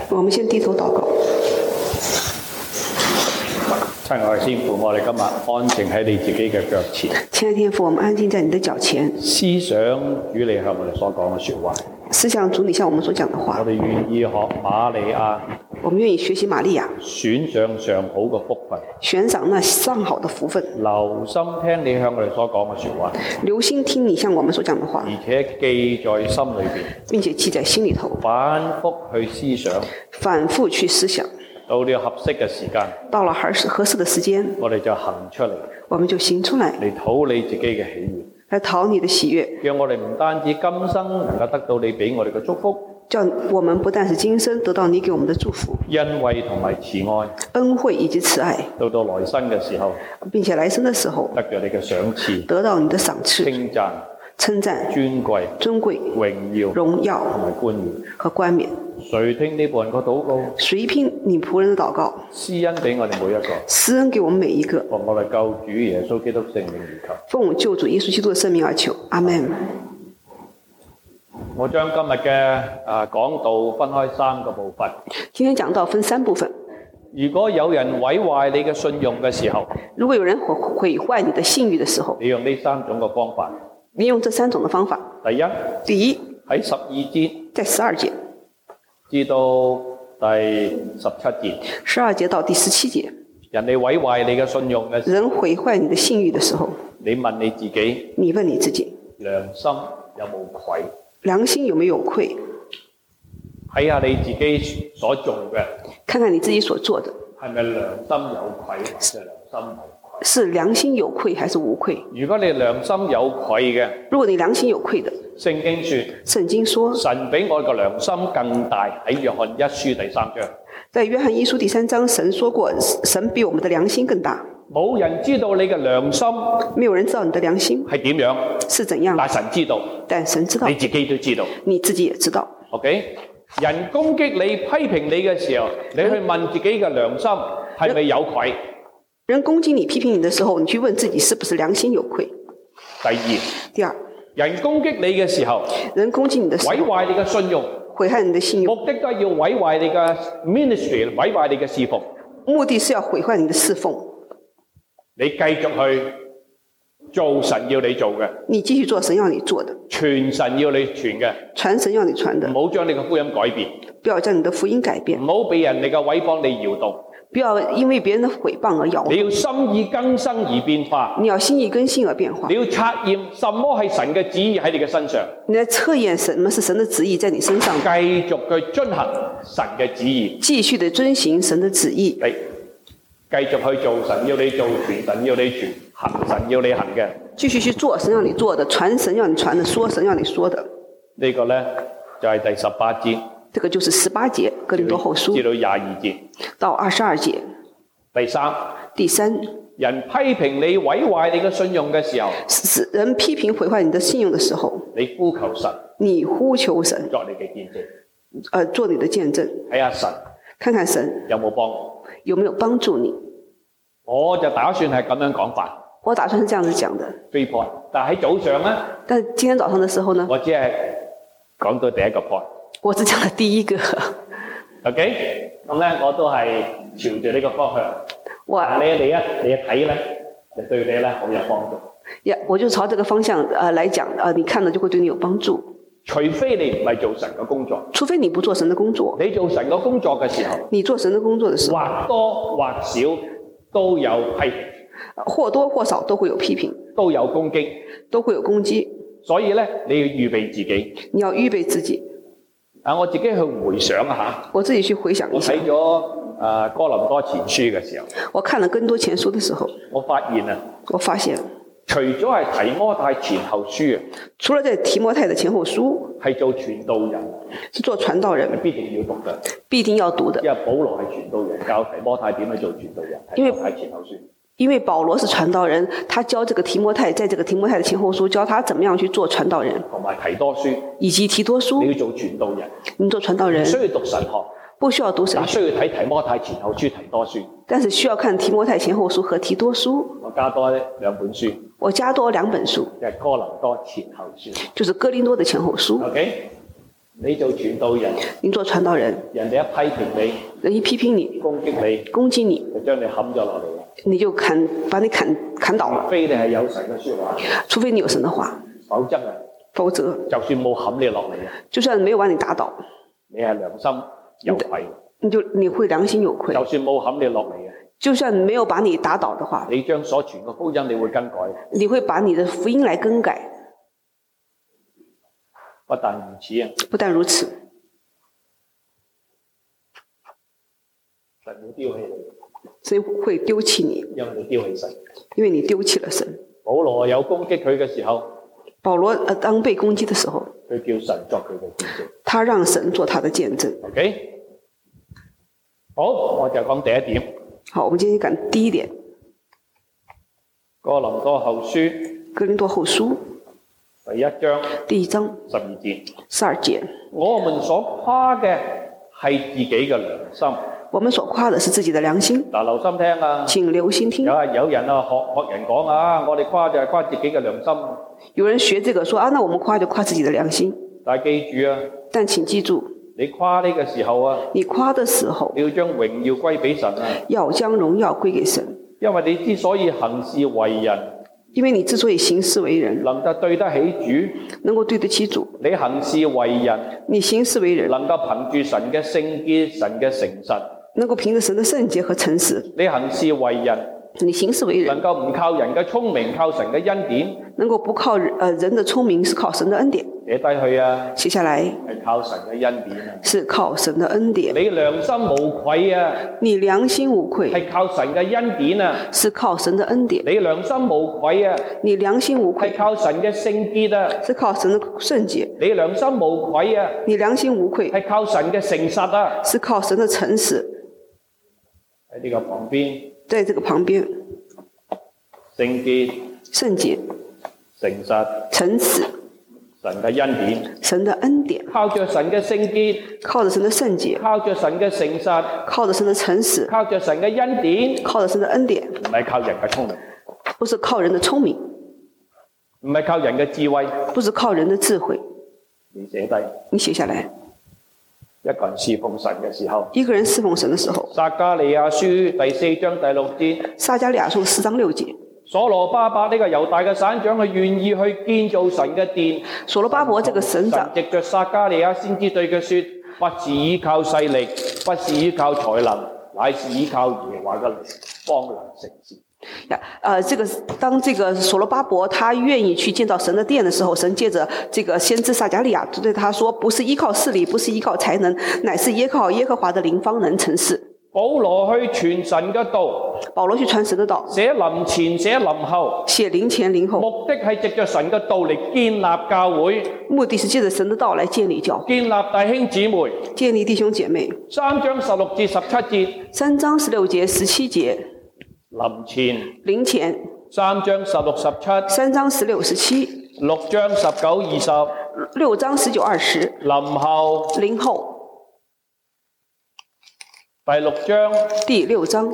我們先低頭禱告。 親愛的天父，我哋今日安靜喺你自己嘅腳前。 親愛的天父，我們安靜在你的腳前， 思想主你向我哋所講嘅說話。 思想主你向我們所講的話。 我哋願意學瑪利亞， 我們願意學習瑪利亞， 選上上好嘅福分， 懸賞那上好的福分， 留心聽你向我哋所講嘅說話， 留心聽你向我們所講的話， 而且記在心裏邊， 並且記在心裏頭， 反覆去思想， 反覆去思想。 到了合適嘅時間， 到了合適的時間， 我哋就行出嚟， 我們就行出來， 嚟討你自己嘅喜悅， 來討你的喜悅， 讓我哋唔單止今生能夠得到你俾我哋嘅祝福， 叫我們不但是今生得到你給我們的祝福、 恩惠同埋慈愛， 恩惠以及慈愛， 到來生嘅時候， 並且來生的時候得到你嘅賞賜， 得到你的賞賜、 稱讚、尊貴、榮耀、 榮耀同埋冠冕和冠冕。 垂聽你僕人個禱告， 垂聽你僕人的禱告， 施恩俾我哋每一個， 施恩給我們每一個。 奉我哋救主耶穌基督聖名而求。 奉我救主耶穌基督的聖名而求，阿們。 我將今日嘅講道分開3個部分。 今天講道分3部分。 如果有人毀壞你嘅信用嘅時候， 如果有人毀壞你的信譽的時候， 你用呢3種嘅方法。 你用這3種的方法。第一， 喺12節， 在12節至到第17節 ，12節到第17節， 人哋毀壞你嘅信用嘅時候， 人毀壞你的信譽的時候， 你問你自己，良心有冇愧？ 良心有沒有愧？ 睇下你自己所做嘅， 看看你自己所做的， 係咪良心有愧，或者良心無愧？ 是良心有愧還是無愧？ 如果你良心有愧嘅， 如果你良心有愧的，聖經說， 神比我嘅良心更大，喺約翰一書第3章。 在約翰一書第3章，神說過，神比我們的良心更大。 冇人知道你嘅良心， 沒有人知道你的良心係點樣， 是怎樣， 但神知道， 但神知道， 你自己都知道， 你自己也知道。 OK， 人攻擊你、批評你嘅時候，你去問自己嘅良心係咪有愧？ 人攻擊你、批評你的時候，你去問自己是不是良心有愧。第二， 人攻擊你嘅時候， 人攻擊你的時候， 毀壞你嘅信用， 毀壞你的信用， 目的都係要毀壞你嘅 ministry， 毀壞你嘅侍奉。 目的是要毀壞你的侍奉。 你繼續去做神要你做嘅， 你繼續做神要你做的， 傳神要你傳嘅， 傳神要你傳的， 唔好將你嘅福音改變， 不要將你的福音改變， 唔好被人哋嘅毀謗你搖動， 不要因為別人的毀謗而搖動。 你要心意更新而變化， 你要心意更新而變化。 你要察驗什麼係神嘅旨意喺你嘅身上， 你來測驗什麼是神的旨意在你身上， 繼續去遵行神嘅旨意， 繼續地遵行神的旨意。 繼續去做神要你做，傳神要你傳，行神要你行嘅。 繼續去做神要你做的，傳神要你傳的，說神要你說的。 呢個呢，就係第18節。 這個就是18節，哥林多後書至到22節到22節。第三， 人批評你毀壞你嘅信用嘅時候， 人批評毀壞你的信用的時候， 你呼求神， 你呼求神作你嘅見證， 做你的見證， 睇下神， 看看神有冇幫， 有沒有幫助你。 我就打算係咁樣講法， 我打算是這樣子講的。 3 point， 但係喺早上呢， 但今天早上的時候呢， 我只係講到第一個 point， 我只講了第一個。 OK， 咁咧我都係朝住呢個方向。你一睇咧，就對你咧好有幫助。 我就朝這個方向來講，你看了就會對你有幫助。 除非你唔係做神嘅工作， 除非你不做神的工作。 你做神嘅工作嘅時候， 你做神的工作的時候， 或多或少都有批評， 或多或少都會有批評， 都有攻擊， 都會有攻擊。 所以咧，你要預備自己。 你要預備自己。 我自己去回想一下。 我自己去回想一下。 我睇咗哥林多前書嘅時候， 我看了哥林多前書的時候， 我發現除咗係提摩太前後書， 除了在提摩太的前後書係做傳道人， 是做傳道人， 必定要讀嘅， 必定要讀的。 因為保羅係傳道人，教提摩太點去做傳道人，提摩太前後書。 因為保羅是傳道人，他教這個提摩太，在這個提摩太的前後書教他怎麼樣去做傳道人， 同埋提多書， 以及提多書。 你要做傳道人， 你做傳道人， 需要讀神學， 不需要讀神學， 需要睇提摩太前後書、提多書， 但是需要看提摩太前後書和提多書。 我加多2本書， 我加多2本書， 就係哥林多前後書， 就是哥林多的前後書。 OK， 你做傳道人， 你做傳道人， 人哋一批評你， 人一批評你，攻擊你， 就將你冚咗落嚟， 你就把你砍倒了。 除非你係有神嘅說話， 除非你有神的話，否則就算冇冚你落嚟， 就算沒有把你打倒， 你係良心有愧， 你會良心有愧。 就算冇冚你落嚟嘅， 就算沒有把你打倒的話， 你將所傳嘅福音你會更改， 你會把你的福音來更改。 不但如此啊！ 不但如此， 神會丟棄你， 神會丟棄你， 因為你丟棄神， 因為你丟棄了神。 保羅有攻擊佢嘅時候， 保羅當被攻擊的時候， 佢叫神作佢嘅見證， 他讓神做他的見證。 OK， 好，我就講第一點。 好，我們今天講第一點。 哥林多後書， 哥林多後書第一章12節。我們所誇嘅係自己嘅良心。 我們所誇的是自己的良心。 嗱，留心聽啊！ 請留心聽。 有人啊學人講啊，我哋誇就係誇自己嘅良心。 有人學這個說啊，那我們誇就誇自己的良心。 但係記住啊！ 但請記住， 你誇呢個時候啊， 你誇的時候， 你要將榮耀歸俾神啊！ 要將榮耀歸給神。 因為你之所以行事為人， 因為你之所以行事為人， 能夠對得起主， 能夠對得起主， 你行事為人， 你行事為人， 能夠憑住神嘅聖潔、神嘅誠實， 能夠憑着神的聖潔和誠實， 你行事為人， 你行事為人， 能夠唔靠人嘅聰明，靠神嘅恩典， 能夠不靠人的聰明，是靠神的恩典。 寫低去啊！ 寫下來， 係靠神嘅恩典啊！ 是靠神的恩典。 你良心無愧啊！ 你良心無愧， 係靠神嘅恩典啊！ 是靠神的恩典。 你良心無愧啊！ 你良心無愧， 係靠神嘅聖潔啊！ 是靠神的聖潔。 你良心無愧啊！ 你良心無愧， 係靠神嘅誠實啊！ 是靠神的誠實。 喺呢個旁邊， 在這個旁邊， 聖潔、 聖潔、 誠實、 誠實。 神嘅恩典， 神的恩典， 靠着神嘅聖潔， 靠着神的聖潔， 靠着神嘅誠實， 靠着神的誠實， 靠着神嘅恩典， 靠着神的恩典， 唔係靠人嘅聰明， 不是靠人的聰明， 唔係靠人嘅智慧， 不是靠人的智慧。 你寫低， 你寫下來。 一個人侍奉神嘅時候， 一個人侍奉神的時候， 撒迦利亞書第4章第6節， 撒迦利亞書4章6節。 所羅巴伯呢個猶大嘅省長，佢願意去建造神嘅殿。 所羅巴伯這個省長， 藉着撒迦利亞先知對佢說：不是依靠勢力，不是依靠才能，乃是依靠耶和華嘅靈，方能成事。 當這個所羅巴伯他願意去建造神的殿的時候，神借着這個先知撒迦利亞就對他說：不是依靠勢力，不是依靠才能，乃是依靠耶和華的靈，方能成事。 保羅去傳神嘅道， 保羅去傳神的道， 寫臨前寫臨後， 寫臨前臨後， 目的係藉着神嘅道嚟建立教會， 目的是借着神的道來建立教會， 建立弟兄姊妹， 建立弟兄姐妹。 3章16至17節 ，3章16節17節， 臨前3章16、17 3章16、17 6章19、20 6章19、20臨後第6章，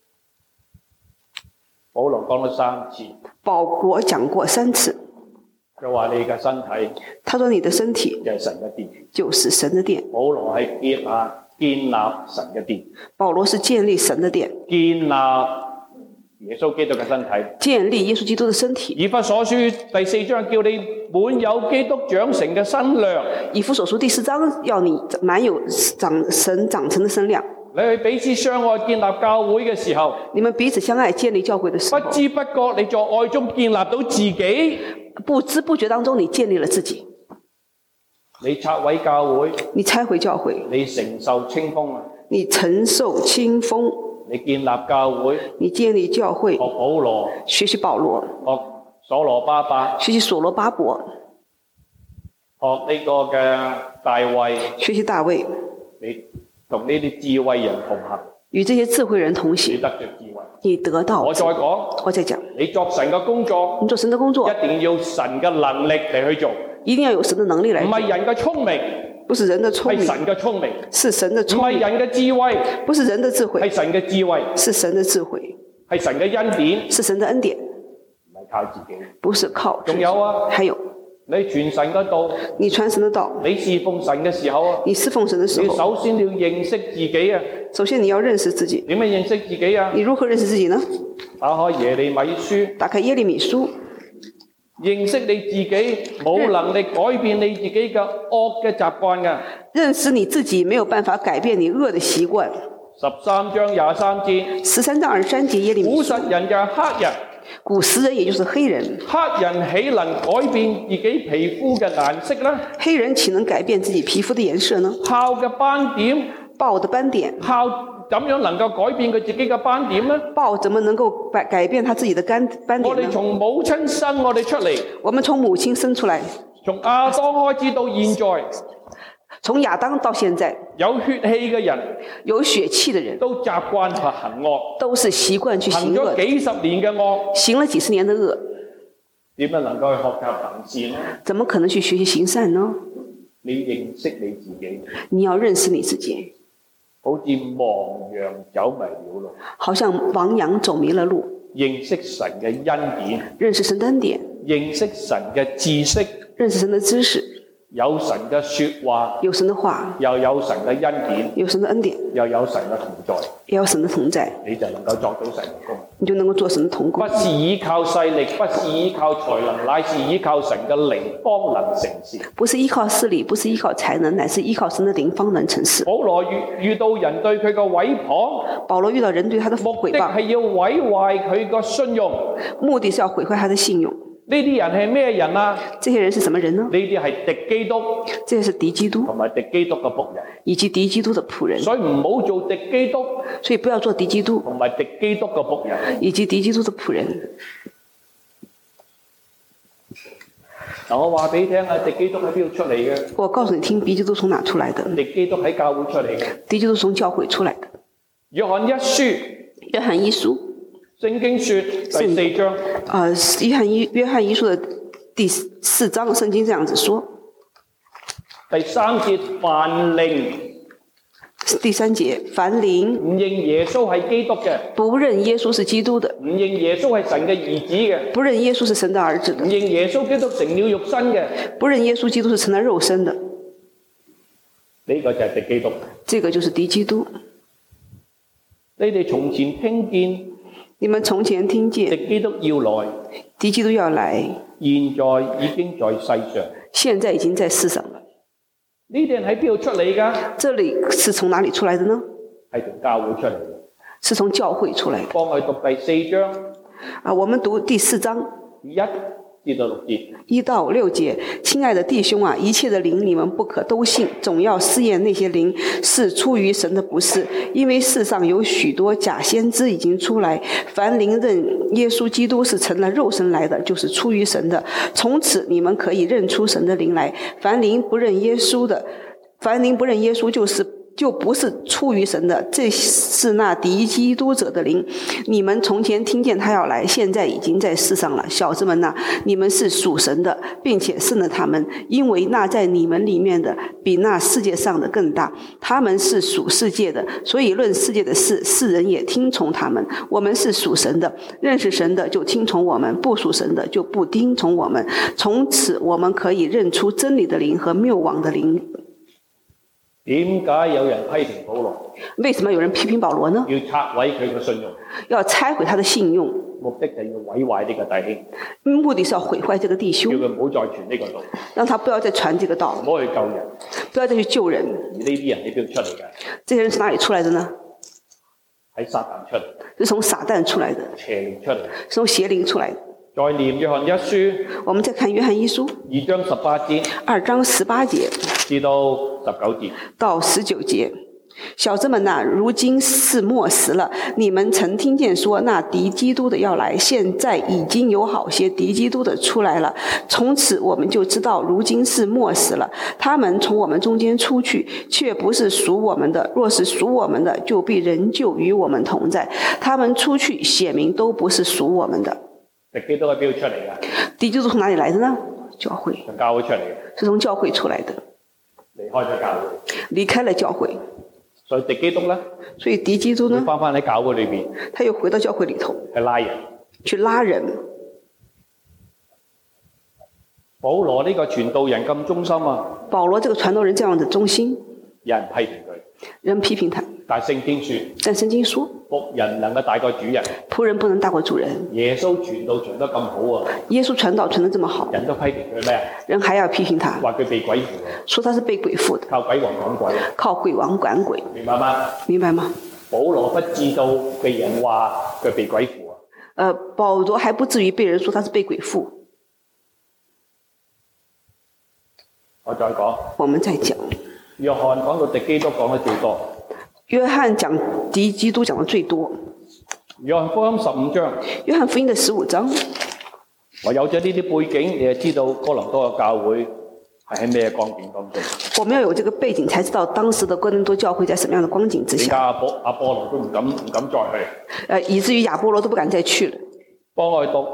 保羅講咗3次， 保羅講過3次。 佢話你嘅身體， 他說你的身體就係神嘅殿， 就是神的殿。 保羅係建立神嘅殿， 保羅是建立神的殿， 建立耶穌基督嘅身體， 建立耶穌基督的身體。 以弗所書第4章叫你滿有基督長成嘅身量， 以弗所書第4章要你滿有神長成的身量。 你去彼此相愛建立教會嘅時候， 你們彼此相愛建立教會的時候， 不知不覺你在愛中建立到自己， 不知不覺當中你建立了自己。 你拆毀教會， 你拆毀教會， 你承受清風啊！ 你承受清風， 你建立教會， 你建立教會， 學保羅， 學習保羅， 學所羅巴伯， 學習所羅巴伯， 學呢個嘅大衛， 學習大衛， 你同呢啲智慧人同行， 與這些智慧人同行， 你得着智慧， 你得到。 我再講，你作神嘅工作， 你做神的工作， 一定要神嘅能力嚟去做， 一定要有神的能力嚟做， 唔係人嘅聰明， 不是人的聰明， 係神嘅聰明， 是神的聰明， 唔係人嘅智慧， 不是人的智慧， 係神嘅智慧， 是神的智慧， 係神嘅恩典， 是神的恩典， 唔係靠自己， 不是靠自己。 仲有啊， 還有你傳神嘅道， 你傳神的道， 你侍奉神嘅時候啊， 你侍奉神的時你候， 首先要認識自己啊。 首先你要認識自己。 點樣認識自己啊？ 你如何認識自己呢？ 打開耶利米書， 打開耶利米書， 認識你自己冇能力改變你自己嘅惡嘅習慣嘅。 認識你自己沒有辦法改變你惡的習慣。 13章23節 13章23節耶利米書。 古實人就係黑人， 古實人也就是黑人。 黑人豈能改變自己皮膚嘅顏色呢？ 黑人豈能改變自己皮膚的顏色呢？ 豹嘅斑點， 豹的斑點， 豹怎樣能夠改變佢自己嘅斑點呢？ 豹怎麼能夠改變他自己的斑點呢？ 我哋從母親生我哋出嚟， 我們從母親生出來， 從亞當開始到現在， 從亞當到現在， 有血氣嘅人， 有血氣的人都習慣去行惡， 都是習慣去行惡， 行咗幾十年嘅惡， 行了幾十年的惡， 點樣能夠去學習行善呢？ 怎麼可能去學習行善呢？ 你認識你自己， 你要認識你自己， 好似亡羊走迷了路， 好像亡羊走迷了路。 認識神嘅恩典， 認識神的恩典， 認識神嘅知識， 認識神的知識， 有神嘅說話， 有神的話， 又有神嘅恩典， 有神的恩典， 又有神嘅同在， 也有神的同在， 你就能夠作到神嘅工。 你就能夠做神的同工。 不是依靠勢力，不是依靠才能，乃是依靠神嘅靈方能成事。 不是依靠勢力，不是依靠才能，乃是依靠神的靈方能成事。 保羅遇到人對佢嘅毀謗， 保羅遇到人對他的目的誹謗， 係要毀壞佢個信用。 目的是要毀壞他的信用。 呢啲人係咩人啊？ 這些人是什麼人呢？ 呢啲係敵基督， 這些是敵基督同埋敵基督嘅僕人， 以及敵基督的僕人。 所以唔好做敵基督， 所以不要做敵基督同埋敵基督嘅僕人。 以及敵基督的僕人。 嗱，我話俾你聽啊，敵基督喺邊度出嚟嘅？ 我告訴你聽，敵基督從哪出來的？ 敵基督喺教會出嚟嘅。 敵基督從教會出來的。 約翰一書， 約翰一書， 聖經說第4章。 約翰一書的第4章，聖經這樣子說。 第3節，凡靈。 第3節，凡靈唔認耶穌係基督嘅， 不認耶穌是基督的， 唔認耶穌係神嘅兒子嘅， 不認耶穌是神的兒子的， 唔認耶穌基督成了肉身嘅， 不認耶穌基督是成了肉身的。 呢個就係敵基督。 這個就是敵基督。 你哋從前聽見， 你們從前聽見敵基督要來， 敵基督要來， 現在已經在世上， 現在已經在世上了。 呢啲人喺邊度出嚟㗎？ 這裡是從哪裡出來的呢？ 係從教會出嚟嘅。 是從教會出來的。 幫佢讀第4章。 我們讀第4章 1至到6節。 1到6節，親愛的弟兄啊，一切的靈你們不可都信，總要試驗那些靈是出於神的不是，因為世上有許多假先知已經出來。凡靈認耶穌基督是成了肉身來的，就是出於神的。從此你們可以認出神的靈來。凡靈不認耶穌就不是出於神的，這是那敵基督者的靈。你們從前聽見他要來，現在已經在世上了。小子們啊，你們是屬神的，並且勝了他們，因為那在你們裡面的比那世界上的更大。他們是屬世界的，所以論世界的事，世人也聽從他們。我們是屬神的，認識神的就聽從我們，不屬神的就不聽從我們。從此我們可以認出真理的靈和謬妄的靈。 點解有人批評保羅？ 為什麼有人批評保羅呢？ 要拆毀佢嘅信用， 要拆毀他的信用， 目的就要毀壞呢個弟兄， 目的是要毀壞這個弟兄， 叫佢唔好再傳呢個道， 讓他不要再傳這個道， 唔好去救人， 不要再去救人。 而呢啲人喺邊度出嚟嘅？ 這些人是哪裡出來的呢？ 喺撒旦出嚟， 是從撒旦出來的， 邪靈出嚟， 是從邪靈出來的。 再念約翰一書， 我們再看約翰一書 2章18節 ，2章18節至到19節到19節。小子們啊，如今是末時了。你們曾聽見說那敵基督的要來，現在已經有好些敵基督的出來了。從此我們就知道如今是末時了。他們從我們中間出去，卻不是屬我們的；若是屬我們的，就必仍舊與我們同在。他們出去，顯明都不是屬我們的。 敵基督喺邊度出嚟嘅？ 敵基督從哪裡來的呢？教會。 從教會出嚟嘅， 是從教會出來的。 離開咗教會， 離開了教會。 所以敵基督咧， 所以敵基督呢， 翻返喺教會裏邊， 他又回到教會裡頭去拉人， 去拉人。 保羅呢個傳道人咁忠心啊， 保羅這個傳道人這樣的忠心， 有人批評佢， 人批評他。 但聖經說， 但聖經說， 僕人能夠大過主人， 僕人不能大過主人。 耶穌傳道傳得咁好啊， 耶穌傳道傳得這麼好， 人都批評佢咩啊？ 人還要批評他， 話佢被鬼附啊， 說他是被鬼附的， 靠鬼王趕鬼， 靠鬼王趕鬼， 明白嗎？ 明白嗎？ 保羅不知道被人話佢被鬼附啊。 保羅還不至於被人說他是被鬼附。 我再講， 我們再講。 約翰講到敵基督講得最多。 約翰講敵基督講得最多。 約翰福音15章。 約翰福音的15章。 我有咗呢啲背景，你就知道哥林多嘅教會係喺咩光景當中。 我們要有這個背景，才知道當時的哥林多教會在什麼樣的光景之下。 點解阿波羅都唔敢再去？ 以至於亞波羅都不敢再去了。幫我讀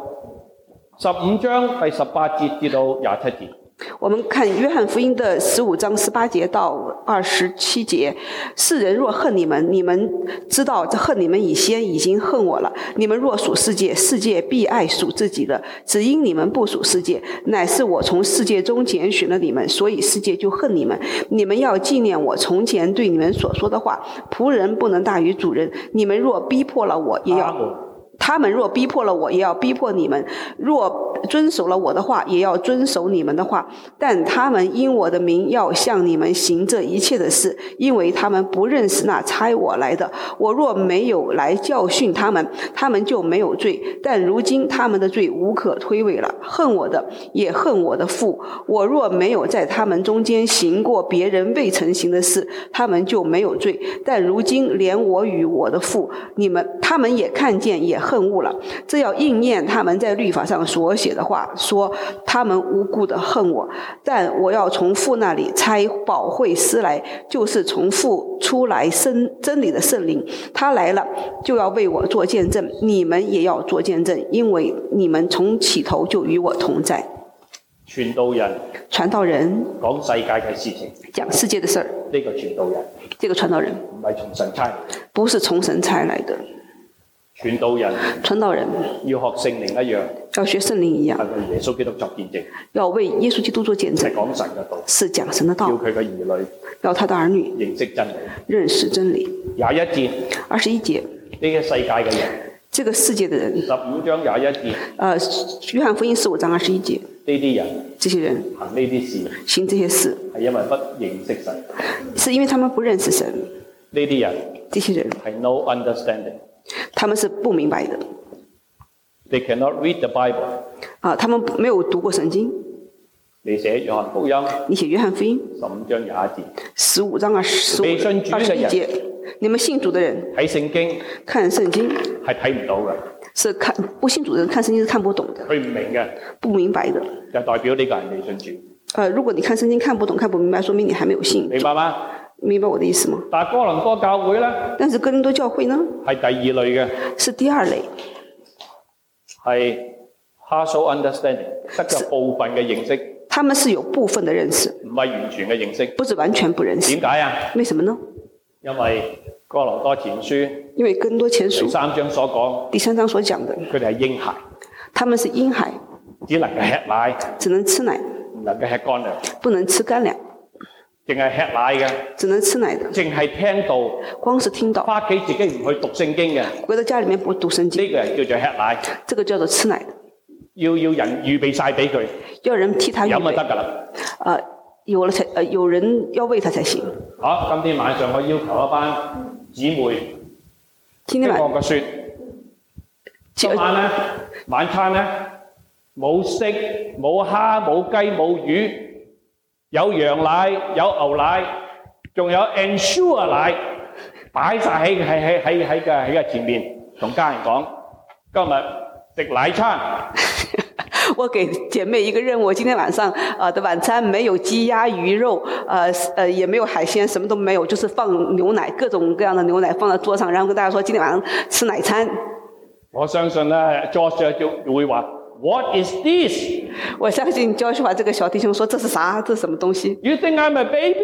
15章第18節至到27節。 我們看約翰福音的15章18節到27節，世人若恨你們，你們知道這恨你們以先已經恨我了。你們若屬世界，世界必愛屬自己的。只因你們不屬世界，乃是我從世界中揀選了你們，所以世界就恨你們。你們要紀念我從前對你們所說的話，僕人不能大於主人。你們若逼迫了我，也要他們若逼迫了我，也要逼迫你們；若遵守了我的話，也要遵守你們的話。但他們因我的名要向你們行這一切的事，因為他們不認識那差我來的。我若沒有來教訓他們，他們就沒有罪。但如今他們的罪無可推諉了，恨我的也恨我的父。我若沒有在他們中間行過別人未曾行的事，他們就沒有罪。但如今連我與我的父，他們也看見也恨惡了。這要應驗他們在律法上所寫的話，說他們無故的恨我。但我要從父那裡差保惠師來，就是從父出來真理的聖靈。他來了，就要為我做見證，你們也要做見證，因為你們從起頭就與我同在。 傳道人講世界嘅事情， 講世界的事兒。 呢個傳道人， 這個傳道人唔係從神差嚟， 不是從神差來的。傳道人要學聖靈一樣， 要學聖靈一樣， 係為耶穌基督作見證， 要為耶穌基督做見證， 係講神嘅道， 是講神的道， 要佢嘅兒女， 要他的兒女認識真理， 認識真理。 21節，呢個世界嘅人， 這個世界的人 ，15章21節， 約翰福音15章21節， 呢啲人， 這些人行呢啲事， 行這些事， 係因為不認識神， 是因為他們不認識神。 呢啲人， 這些人係 no understanding， 他們是不明白的。 They cannot read the Bible， 他們沒有讀過聖經。 你寫約翰福音， 你寫約翰福音 15章21節 ，15章21節，你們信主的人睇聖經， 看聖經係睇唔到嘅， 是看不信主的人看聖經是看不懂的， 佢唔明嘅， 不明白的， 就代表呢個人未信主。 如果你看聖經看不懂看不明白，說明你還沒有信。 明白嗎？ 明白我的意思嗎？ 但係哥林多教會呢， 但是哥林多教會呢， 係第二類嘅， 是第二類， 係 partial understanding，得咗部分嘅認識。 他們是有部分的認識， 唔係完全嘅認識， 不是完全不認識。 點解啊？ 為什麼呢？ 因為哥林多前書， 因為哥林多前書第3章所講， 第3章所講的， 佢哋係嬰孩， 他們是嬰孩， 只能夠吃奶， 只能吃奶， 唔能夠吃乾糧， 不能吃乾糧， 淨係吃奶嘅， 只能吃奶的， 淨係聽道， 光是聽道， 返屋企自己唔去讀聖經嘅， 回到家裡面不讀聖經， 呢個係叫做吃奶， 這個叫做吃奶的， 要人預備晒俾佢， 要人替他預備， 飲就得㗎啦。 有人要餵他才行。 好，今天晚上我要求一班姊妹， 今天晚我説，今晚咧晚餐咧冇色、冇蝦、冇雞、冇魚，有羊奶、有牛奶，仲有 Ensure 奶，擺晒喺個前面，同家人講，今日食奶餐。 我給姐妹一個任務，今天晚上的晚餐沒有雞鴨魚肉，也沒有海鮮，什麼都沒有，就是放牛奶，各種各樣的牛奶放在桌上，然後跟大家說今天晚上吃奶餐。 我相信呢 Joshua 就會話 What is this？ 我相信 Joshua 這個小弟兄說這是啥？這是什麼東西 ？You think I'm a baby？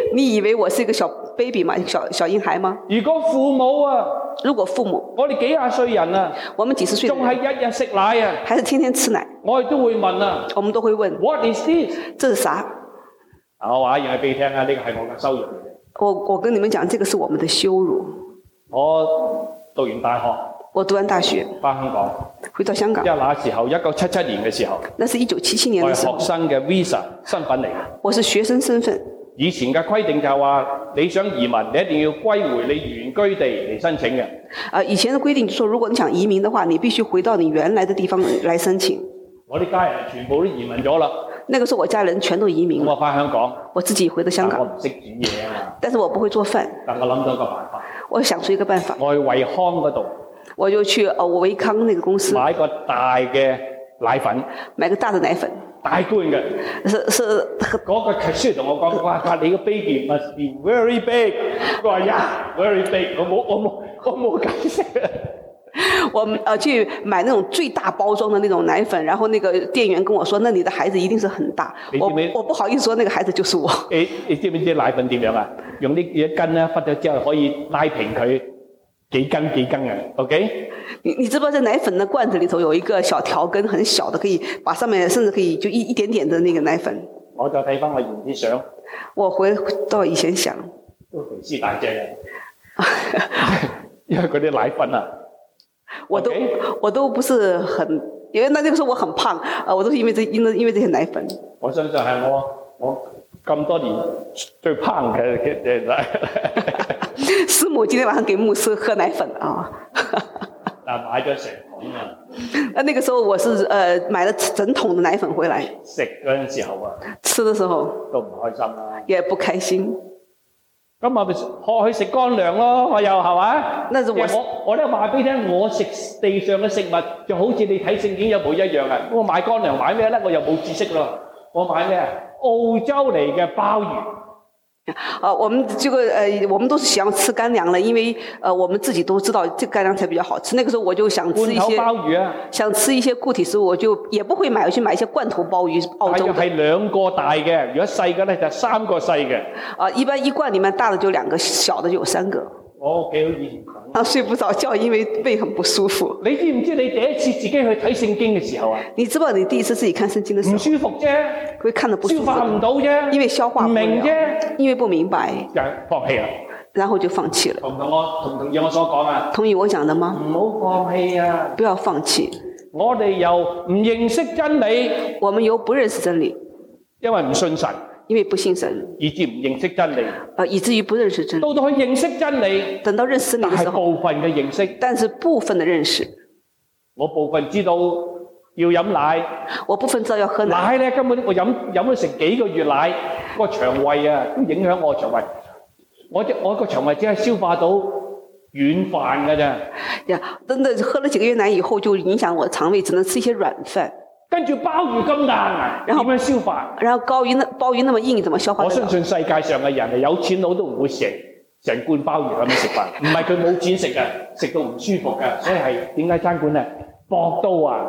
你以為我是一個小 baby 嗎？小嬰孩嗎？ 如果父母啊， 如果父母， 我哋幾廿歲人啊， 我們幾十歲仲係日日食奶啊， 還是天天吃奶， 我哋都會問啊， 我們都會問 What is this？ 這是啥？ 我話讓你俾你聽啊，呢個係我嘅羞辱。 我跟你們講，這個是我們的羞辱。 我讀完大學， 我讀完大學返香港， 回到香港， 因為那時候1977年嘅時候， 那是1977年的時候， 我係學生嘅 visa 身份嚟嘅。 我是學生身份。 以前嘅規定就係話，你想移民，你一定要歸回你原居地嚟申請嘅。 以前的規定就說，如果你想移民的話，你必須回到你原來的地方來申請。 我啲家人全部都移民咗啦。 那個時候我家人全都移民了。 我返香港， 我自己回到香港。 我唔識煮嘢啊嘛。 但是我不會做飯。 但我諗到一個辦法。 我想出一個辦法。 我去惠康嗰度， 我就去維康那個公司買個大嘅奶粉。 買個大的奶粉。 大罐嘅。 是嗰個 cashier 同我講，哇！你個 baby must be very big。我話呀 ，very big。我冇解釋。 我去買那種最大包裝的那種奶粉，然後那個店員跟我說，那你的孩子一定是很大。我不好意思說那個孩子就是我。 你知唔知奶粉點樣啊？用啲一斤咧，忽咗之後可以拉平佢幾斤嘅 ，OK？ 你知不知道在奶粉的罐子裏頭有一個小條根，很小的，可以把上面甚至可以就一點點的那個奶粉。 我就睇翻我以前啲相， 我回到以前想， 都肥屍大隻嘅，因為嗰啲奶粉啊。 我都不是很，因為那個時候我很胖，我都是因為這些奶粉。 我相信係我咁多年最胖嘅奶。 師母今天晚上給牧師喝奶粉啊！ 但買咗成桶啊！ 那個時候我是買了整桶的奶粉回來。 食嗰陣時候啊， 吃的時候都唔開心啦， 也不開心。 咁咪學去食乾糧咯，我又係嘛？ 那是我咧話俾你聽，我食地上嘅食物就好似你睇聖經有冇一樣啊！我買乾糧買咩咧？我又冇知識咯。我買咩啊？澳洲嚟嘅鮑魚。 我們這個我們都是喜歡吃乾糧了，因為我們自己都知道這個乾糧才比較好吃。那個時候我就想吃一些罐頭鮑魚啊， 想吃一些固體食物，我就也不會去買一些罐頭鮑魚，澳洲的。 係2個大嘅，如果細嘅咧就3個細嘅。 一般一罐裏面大的就2個，小的就有3個。 我屋企好以前睡不着覺，因為背很不舒服。 你知唔知你第一次自己去睇聖經嘅時候啊？ 你知不知道你第一次自己看聖經的時候？ 唔舒服啫， 會看得不舒服。 消化唔到啫， 因為消化不了。 唔明啫， 因為不明白。 就放棄啦。 然後就放棄了。 同意我所講啊？ 同意我講的嗎？ 唔好放棄啊！ 不要放棄。 我哋又唔認識真理， 我們又不認識真理， 因為唔信神。 因為不信神， 以致唔認識真理， 以至於不認識真理。 到去認識真理， 等到認識真理的時候， 但係部分嘅認識， 但是部分的認識， 我部分知道要飲奶， 我部分知道要喝奶。 奶咧根本我飲咗成幾個月奶，個腸胃啊都影響我腸胃，我個腸胃只係消化到軟飯㗎咋。 呀，真的喝了幾個月奶以後，就影響我的腸胃，只能吃一些軟飯。 跟住鮑魚咁硬啊，點樣消化？ 然後鮑魚那麼硬，怎麼消化？ 我相信世界上嘅人係有錢佬都唔會成罐鮑魚咁樣食飯，唔係佢冇錢食嘅，食到唔舒服嘅，所以係點解餐館咧薄到啊，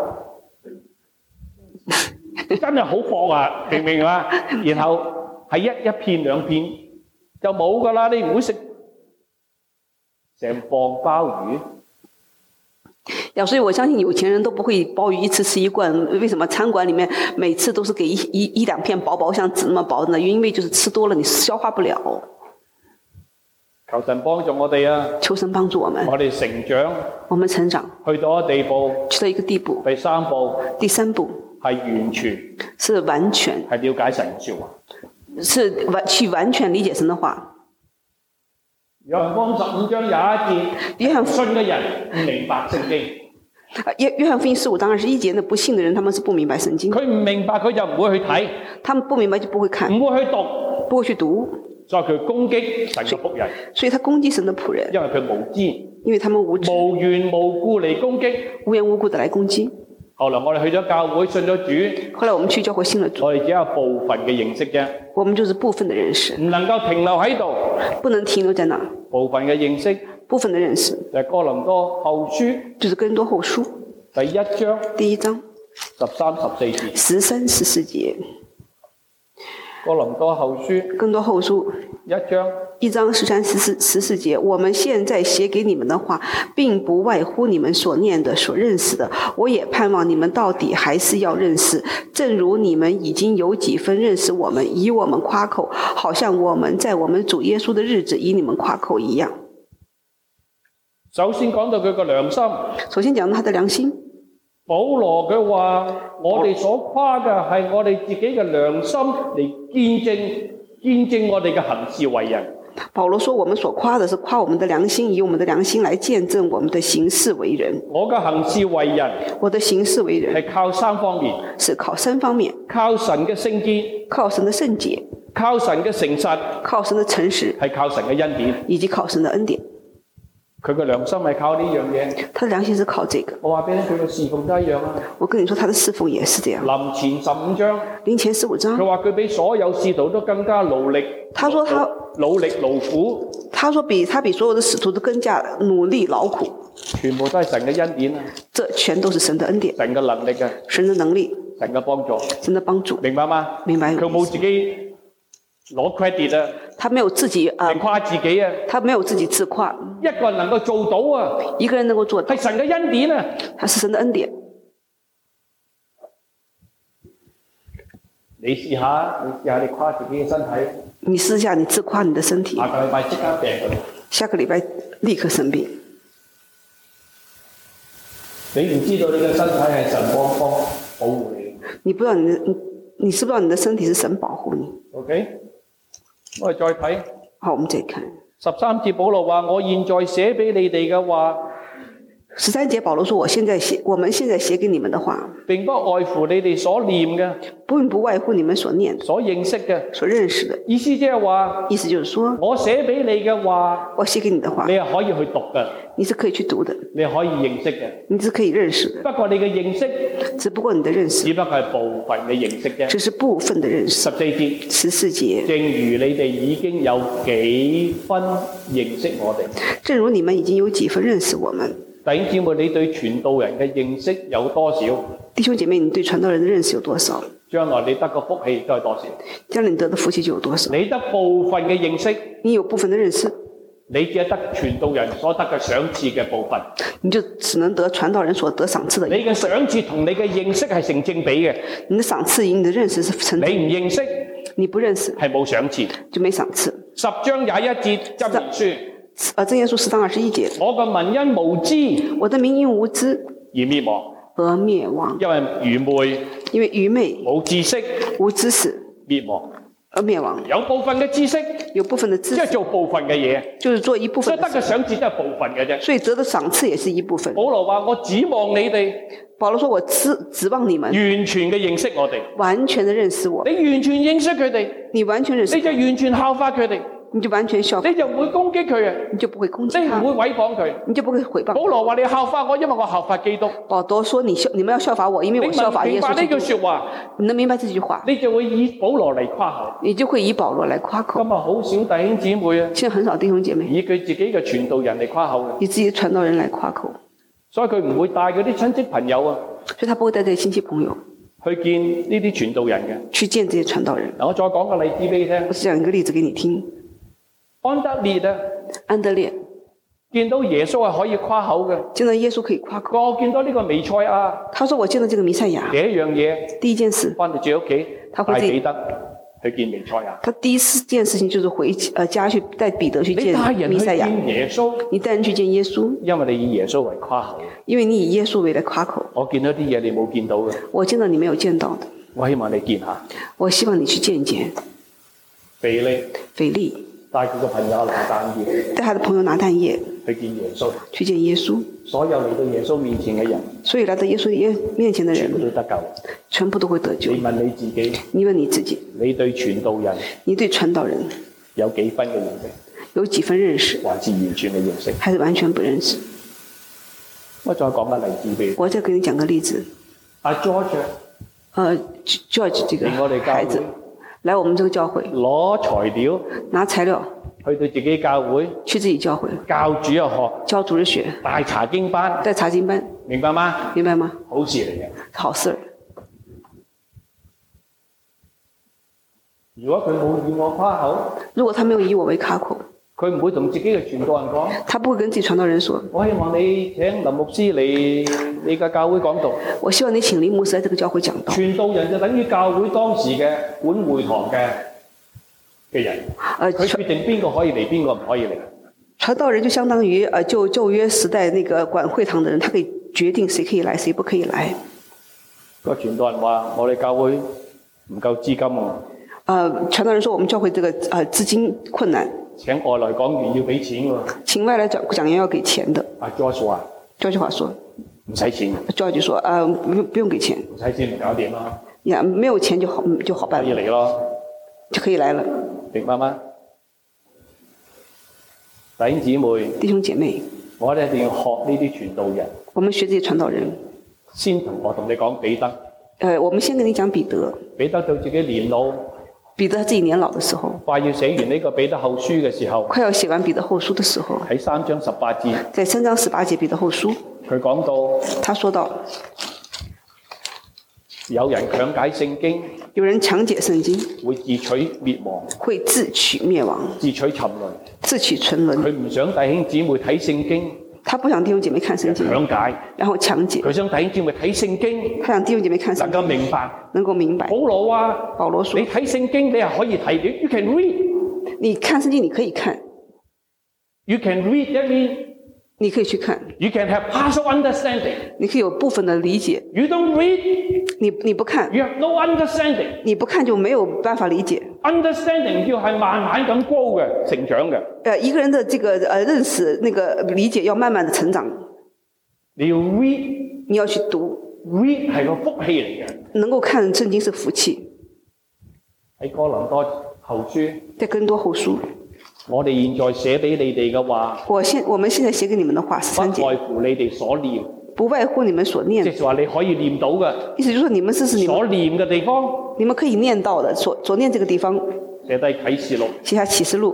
真係好薄啊，明唔明啊？然後係一片兩片就冇㗎啦，你唔會食成磅鮑魚。 所以我相信有錢人都不會鮑魚一次吃一罐，為什麼餐館裡面每次都是給一兩片薄薄像紙那麼薄的呢？因為就是吃多了你消化不了。 求神幫助我哋啊！ 求神幫助我們。 我哋成長。 我們成長。 去到一個地步。 去到一個地步。 第三步。係完全。 是完全。 係了解神嘅說話。 是去完全理解神的話。 約翰福音15章21節，信嘅人唔明白聖經。 約翰福音15章21節，那不信的人，他們是不明白聖經。 佢唔明白，佢就唔會去睇。 他們不明白就不會看。 唔會去讀。 不會去讀。 所以佢攻擊神嘅僕人。 所以他攻擊神的僕人。 因為佢無知。 因為他們無知。 無緣無故嚟攻擊。 無緣無故地來攻擊。 後來我哋去咗教會，信咗主。 後來我們去教會信了主。 我哋只有部分嘅認識啫。 我們就是部分的認識。 唔能夠停留喺度。 不能停留在那。 部分嘅認識。 部分的認識。 就係哥林多後書。 就是哥林多後書。 第1章。 第1章。 13、14節。 13、14節。 哥林多後書更多後書 1章 13、14節，我們現在寫給你們的話，並不外乎你們所念的、所認識的。我也盼望你們到底還是要認識，正如你們已經有幾分認識我們，以我們誇口，好像我們在我們主耶穌的日子以你們誇口一樣。 首先講到佢個良心。 首先講到他的良心。 保羅佢話：我哋所誇嘅係我哋自己嘅良心嚟見證我哋嘅行事為人。 保羅說：我們所誇的是誇我們的良心，以我們的良心來見證我們的行事為人。 我嘅行事為人， 我的行事為人係靠3方面， 是靠3方面： 靠神嘅聖潔， 靠神的聖潔； 靠神嘅誠實， 靠神的誠實； 係靠神嘅恩典， 以及靠神的恩典。 佢嘅良心係靠呢樣嘢。 他的良心是靠這個。 我話俾你，佢嘅侍奉都一樣啊。 我跟你說，他的侍奉也是這樣。 林前15章， 林前15章， 佢話佢比所有使徒都更加努力。 他說他努力勞苦。 他說他比所有的使徒都更加努力勞苦。 全部都係神嘅恩典啊！ 這全都是神的恩典。 神嘅能力啊！ 神的能力。 神嘅幫助。 神的幫助。 明白嗎？ 明白。 佢冇自己攞 credit 啊！ 他沒有自己誇自己啊！ 他沒有自己自誇。 一個人能夠做到啊！ 一個人能夠做到， 係神嘅恩典啊！ 他是神的恩典。 你試下你誇自己嘅身體。 你試下你自誇你的身體。 下個禮拜即刻病㗎。 下個禮拜立刻生病。 你唔知道你嘅身體係神幫保護你。 你不知道你是不知道你的身體是神保護你。 OK， 我哋再睇。 好，我們再看 13節，保羅話：我現在寫俾你哋嘅話。 13節，保羅說：我們現在寫給你們的話， 並不外乎你哋所念嘅， 並不外乎你們所念、 所認識嘅、 所認識的。 意思即係話， 意思就是說， 我寫俾你嘅話， 我寫給你的話， 你係可以去讀嘅， 你是可以去讀的， 你係可以認識嘅， 你是可以認識的。 不過你嘅認識， 只不過你的認識， 只不過係部分嘅認識啫。 只是部分的認識。14節， 正如你哋已經有幾分認識我哋， 正如你們已經有幾分認識我們。 弟兄姊妹，你對傳道人嘅認識有多少？ 弟兄姐妹，你對傳道人的認識有多少？ 將來你得個福氣都係多少？ 將來你得的福氣就有多少？ 你得部分嘅認識， 你有部分的認識， 你只係得傳道人所得嘅賞賜嘅部分， 你就只能得傳道人所得賞賜的。 你嘅賞賜同你嘅認識係成正比嘅。 你的賞賜與你的認識是成正比。 你唔認識， 你不認識， 係冇賞賜， 就沒賞賜。 10章21節箴言書。 箴言書10章21節， 我嘅民因無知， 我的民因無知而滅亡，因為愚昧，冇知識， 無知識滅亡， 而滅亡。 有部分嘅知識， 有部分的知識， 即係做部分嘅嘢， 就是做一部分的。 所以得嘅賞賜都係部分嘅啫。 所以得的賞賜也是一部分。 保羅話：我指望你哋。 保羅說：我指望你們完全嘅認識我哋， 完全的認識我。 你完全認識佢哋， 你完全認識， 你就完全效法佢哋。 你就完全效法， 你就唔會攻擊佢啊！ 你就不會攻擊他， 你唔會毀謗佢， 你就不會毀謗。 保羅話：你效法我，因為我效法基督。 保羅說：你們要效法我，因為我效法耶穌。 你明白呢句說話？ 你能明白這句話？ 你就會以保羅嚟誇口， 你就會以保羅來誇口。 今日好少弟兄姊妹啊， 現在很少弟兄姐妹以佢自己嘅傳道人嚟誇口嘅， 以自己傳道人來誇口， 所以佢唔會帶嗰啲親戚朋友啊， 所以他不會帶這些親戚朋友去見呢啲傳道人嘅， 去見這些傳道人。 嗱，我再講個例子俾你聽。 我講一個例子給你聽。 安德烈見到耶穌係可以誇口嘅， 見到耶穌可以誇口。 我見到呢個彌賽亞， 他說我見到這個彌賽亞。 第一樣嘢， 第一件事， 翻到自己屋企，帶彼得去見彌賽亞。 他第一件事情就是回家去帶彼得去見彌賽亞。你帶人去見耶穌， 因為你以耶穌為誇口。 因為你以耶穌為來誇口。 我見到啲嘢你冇見到嘅， 我見到你沒有見到的。 我希望你見下。 我希望你去見一見。腓利帶佢個朋友拿但業， 帶他的朋友拿但業去見耶穌， 去見耶穌。 所有嚟到耶穌面前嘅人， 所以來到耶穌面前的人， 全部都得救， 全部都會得救。 你問你自己， 你問你自己， 你對傳道人， 你對傳道人有幾分嘅認識？ 有幾分認識？ 還是完全嘅認識？ 還是完全不認識？ 我再講個例子俾你。 我再給你講個例子。 George 這個孩子來我們這個教會， 攞材料， 拿材料去到自己教會， 去自己教會教主日學， 教主日學， 帶查經班， 帶查經班， 明白嗎？ 明白嗎？ 好事嚟嘅， 好事。 如果佢冇以我誇口， 如果他沒有以我為卡口， 佢唔會同自己嘅傳道人講。 他不會跟自己傳道人說： 我希望你請林牧師嚟你嘅教會講道。 我希望你請林牧師喺這個教會講道。 傳道人就等於教會當時嘅管會堂嘅人，佢決定邊個可以嚟，邊個唔可以嚟。 傳道人就相當於就舊約時代那個管會堂的人，他可以決定誰可以來，誰不可以來。 個傳道人話：我哋教會唔夠資金喎。 傳道人說：我們教會這個資金困難， 請外來講員要俾錢喎。 請外來講員要給錢的。 George 話 ，George 話說唔使錢。 George 說：不用給錢。 唔使錢咪搞掂啦。 呀，沒有錢就好辦。 可以嚟咯， 就可以來了。 明白嗎？弟兄姊妹， 弟兄姐妹， 我哋一定要學呢啲傳道人。 我們學這些傳道人。 先我同你講彼得。 我們先跟你講彼得。 彼得到自己年老。 彼得自己年老的時候。 快要寫完呢個彼得後書嘅時候。 快要寫完彼得後書的時候。 喺3章18節。 在3章18節彼得後書。 佢講到。 他說到。 有人強解聖經。 有人強解聖經。 會自取滅亡。 會自取滅亡。 自取沉淪。 自取沉淪。 佢唔想弟兄姊妹睇聖經。 他不想弟兄姐妹看聖經。 強解。 然後強解。 佢想弟兄姐妹睇聖經。 他想弟兄姐妹看聖經。 能夠明白。 能夠明白。 保羅啊。 保羅說。 你睇聖經，你係可以睇。You can read。 你看聖經，你可以看。 You can read that means。 你可以去看。 You can have partial understanding。 你可以有部分的理解。 You don't read。 你不看。 You have no understanding。 你不看就沒有辦法理解。 Understanding 要係慢慢咁高嘅成長嘅。 一個人的這個認識那個理解要慢慢的成長。 你要 read。 你要去讀。 read 係個福氣嚟嘅。 能夠看聖經是福氣。 喺哥林多後書。 在哥林多後書。 我哋現在寫俾你哋嘅話。 我們現在寫給你們的話13節。 不外乎你哋所念。 不外乎你們所念。 即係話你可以念到嘅。 意思就是說你們是你們所念嘅地方。 你們可以念到的，所念這個地方。 寫低啟示錄。 寫下啟示錄。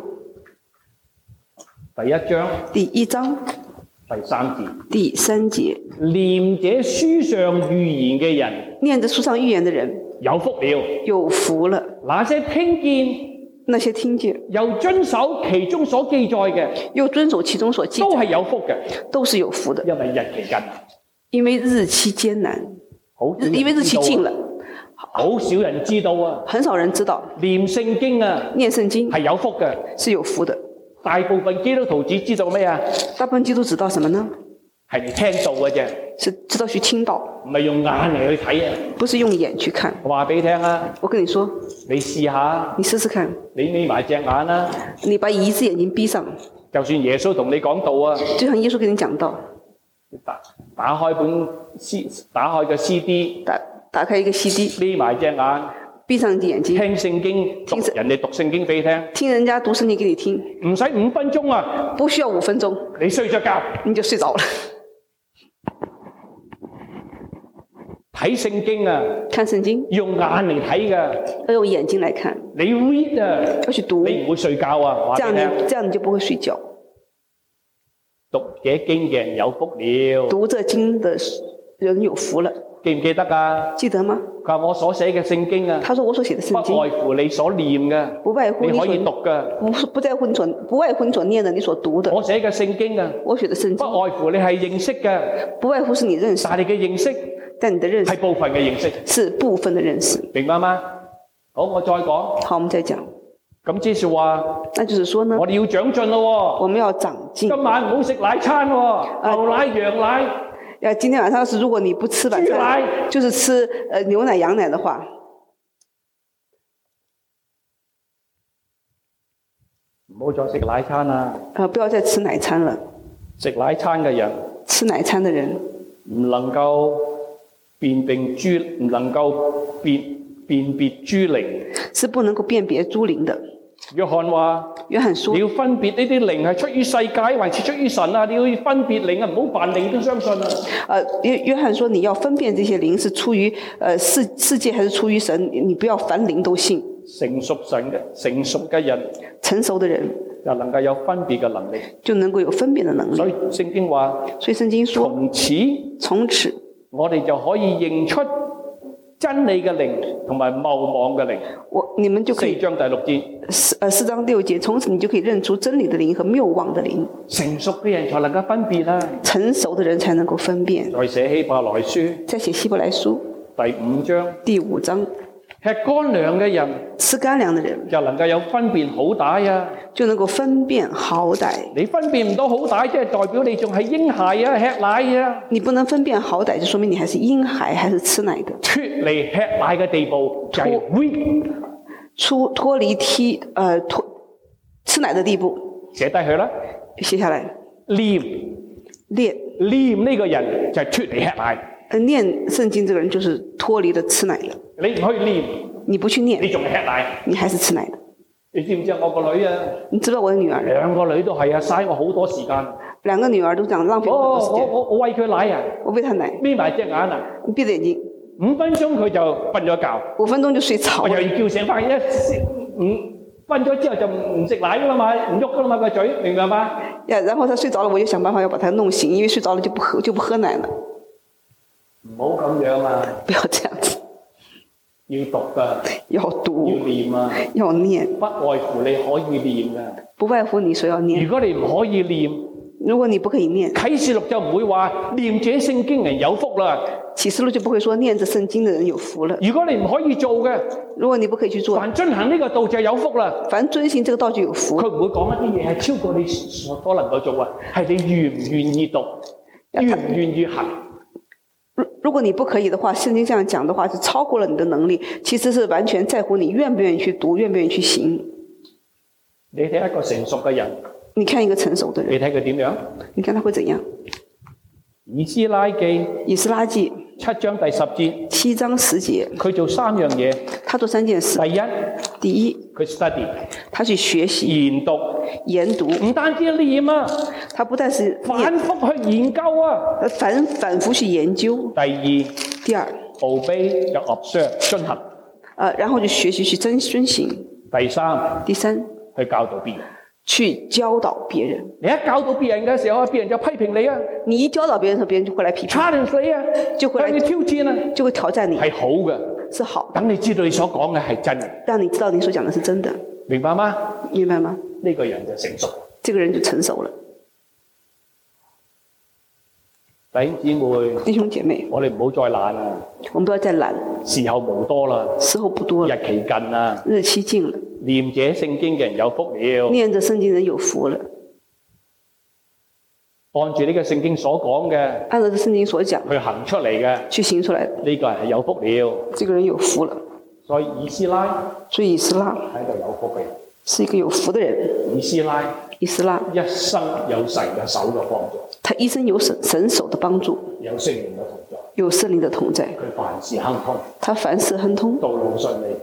第1章。 第1章。 第3節。 第3節。 念這書上預言嘅人。 念着書上預言的人。 有福了。 有福了。 那些聽見。 那些聽見又遵守其中所記載嘅， 又遵守其中所記載， 都係有福嘅， 都是有福的。 因為日期近， 因為日期艱難，因為日期近了， 好少人知道啊， 很少人知道。 念聖經啊， 念聖經係有福嘅， 是有福的。 大部分基督徒只知道咩啊？ 大部分基督徒知道什麼呢？ 係你聽到嘅啫， 是知道去聽到， 唔係用眼嚟去睇啊。 不是用眼去看。 我話俾你聽啊， 我跟你說， 你試下， 你試試看， 你眯埋隻眼啦， 你把一隻眼睛閉上， 就算耶穌同你講道啊， 就像耶穌跟你講道， 打開個 CD， 打開一個 CD， 眯埋隻眼， 閉上眼睛， 聽聖經，人哋讀聖經俾你聽， 聽人家讀聖經給你聽， 唔使5分鐘啊， 不需要5分鐘， 你睡着覺， 你就睡着了。 睇聖經啊， 看聖經用眼嚟睇㗎， 要用眼睛來看。 你 read 啊， 要去讀， 你唔會睡覺啊。 這樣你就不會睡覺。 讀這經嘅人有福了。 讀這經的人有福了。 記唔記得啊？ 記得嗎？ 佢話我所寫嘅聖經啊， 他說我所寫的聖經不外乎你所念嘅， 不外乎你可以讀㗎， 不外乎你所念的，你所讀的。 我寫嘅聖經啊， 我寫的聖經不外乎你係認識嘅， 不外乎是你認識， 但係你嘅認識， 但你的認識係部分嘅認識， 是部分的認識， 明白嗎？好，我再講。 好，我們再講。 咁即是話， 那就是說呢， 我哋要長進咯。 我們要長進。 今晚唔好食奶餐喎，牛奶、羊奶。 今天晚上是如果你不吃晚餐，就是吃牛奶、羊奶的話， 唔好再食奶餐啦。 不要再吃奶餐了。 食奶餐嘅人， 吃奶餐的人唔能夠辨別諸靈， 是不能夠辨別諸靈的。 約翰話： 約翰說， 你要分別呢啲靈係出於世界還是出於神啊！你要分別靈啊，唔好凡靈都相信啊。 約翰說你要分辨這些靈是出於世界還是出於神，你不要凡靈都信。 成熟嘅人， 成熟的人就能夠有分別嘅能力， 就能夠有分辨的能力。 所以聖經話， 所以聖經說， 從此從此我哋就可以認出真理嘅靈同埋謬妄嘅靈。 你們就可以 4章第6節。 4章6節，從此你就可以認出真理的靈和謬妄的靈。 成熟嘅人才能夠分別啊。 成熟的人才能夠分辨。 再寫希伯來書。 再寫希伯來書。第5章。 吃乾糧嘅人， 吃乾糧的人就能夠有分辨好歹啊， 就能夠分辨好歹。 你分辨唔到好歹，即係代表你仲係嬰孩啊，吃奶啊。 你不能分辨好歹，就說明你還是嬰孩，還是吃奶的。 脫離吃奶嘅地步就係 weak， 脫離吃奶的地步。 寫低佢啦， 寫下來。 念呢個人就係脫離吃奶。 念聖經這個人就是脫離了吃奶的。 你唔去念， 你不去念， 你仲係吃奶， 你還是吃奶的。 你知唔知我個女啊？ 你知道我的女兒？ 兩個女都係啊，嘥我好多時間。 兩個女兒都這樣浪費我好多時間。 我餵佢奶啊，我餵他奶， 眯埋隻眼啊， 你閉着眼睛 ，5分鐘佢就瞓咗覺 ，5分鐘就睡着。 我又要叫醒翻，瞓咗之後就唔食奶噶啦嘛，唔喐噶啦嘛個嘴，明白嗎？ 然後他睡着了，我就想辦法要把他弄醒，因為睡着了就不喝奶了。 唔好咁樣啊！ 不要這樣子。 要讀噶， 要讀， 要念啊， 要念。 不外乎你可以念噶， 不外乎你所要念。 如果你唔可以念， 如果你不可以念， 啟示錄就唔會話念這聖經人有福啦。 啟示錄就不會說念這聖經的人有福了。 如果你唔可以做嘅， 如果你不可以去做， 凡遵行呢個道就有福啦。 凡遵行這個道就有福。 佢唔會講一啲嘢係超過你所能夠做啊，係你願唔願意讀，願唔願意行。 如果你不可以的話，聖經這樣講的話是超過了你的能力，其實是完全在乎你願不願意去讀，願不願意去行。 你睇一個成熟嘅人， 你看一個成熟的人， 你睇佢點樣？ 你看他會怎樣？ 以斯拉記7章第10節 ，7章10節， 佢做3樣嘢。 他做3件事。第一， 佢 study， 他去學習研讀， 唔單止念啊， 他不但是反覆去研究啊， 反覆去研究。第二 obey 就 observe 遵行， 然後就學習去遵行。第三去教導別人。 去教導別人。 你一教導別人嘅時候，別人就批評你啊。 你一教導別人的時候，別人就會來批評。 challenge你啊， 就會來你挑戰啊， 就會挑戰你。 係好嘅， 是好。 等你知道你所講嘅係真嘅。 讓你知道你所講的是真的。 明白嗎？ 明白嗎？ 呢個人就成熟。 這個人就成熟了。弟兄姐妹， 我哋唔好再懶啦。 我們不要再懶。 時候無多啦。 時候不多了。 日期近啦。 日期近了。 念這聖經嘅人有福了。 念這聖經人有福了。 按住呢個聖經所講嘅， 按照這聖經所講去行出嚟嘅， 去行出來， 呢個人係有福了。 這個人有福了。 所以以斯拉喺度有福嘅人， 是一個有福的人。以斯拉一生有神嘅手嘅幫助， 他一生有神手的幫助， 有聖靈嘅同在， 有聖靈的同在。 佢凡事亨通， 他凡事亨通， 道路順利，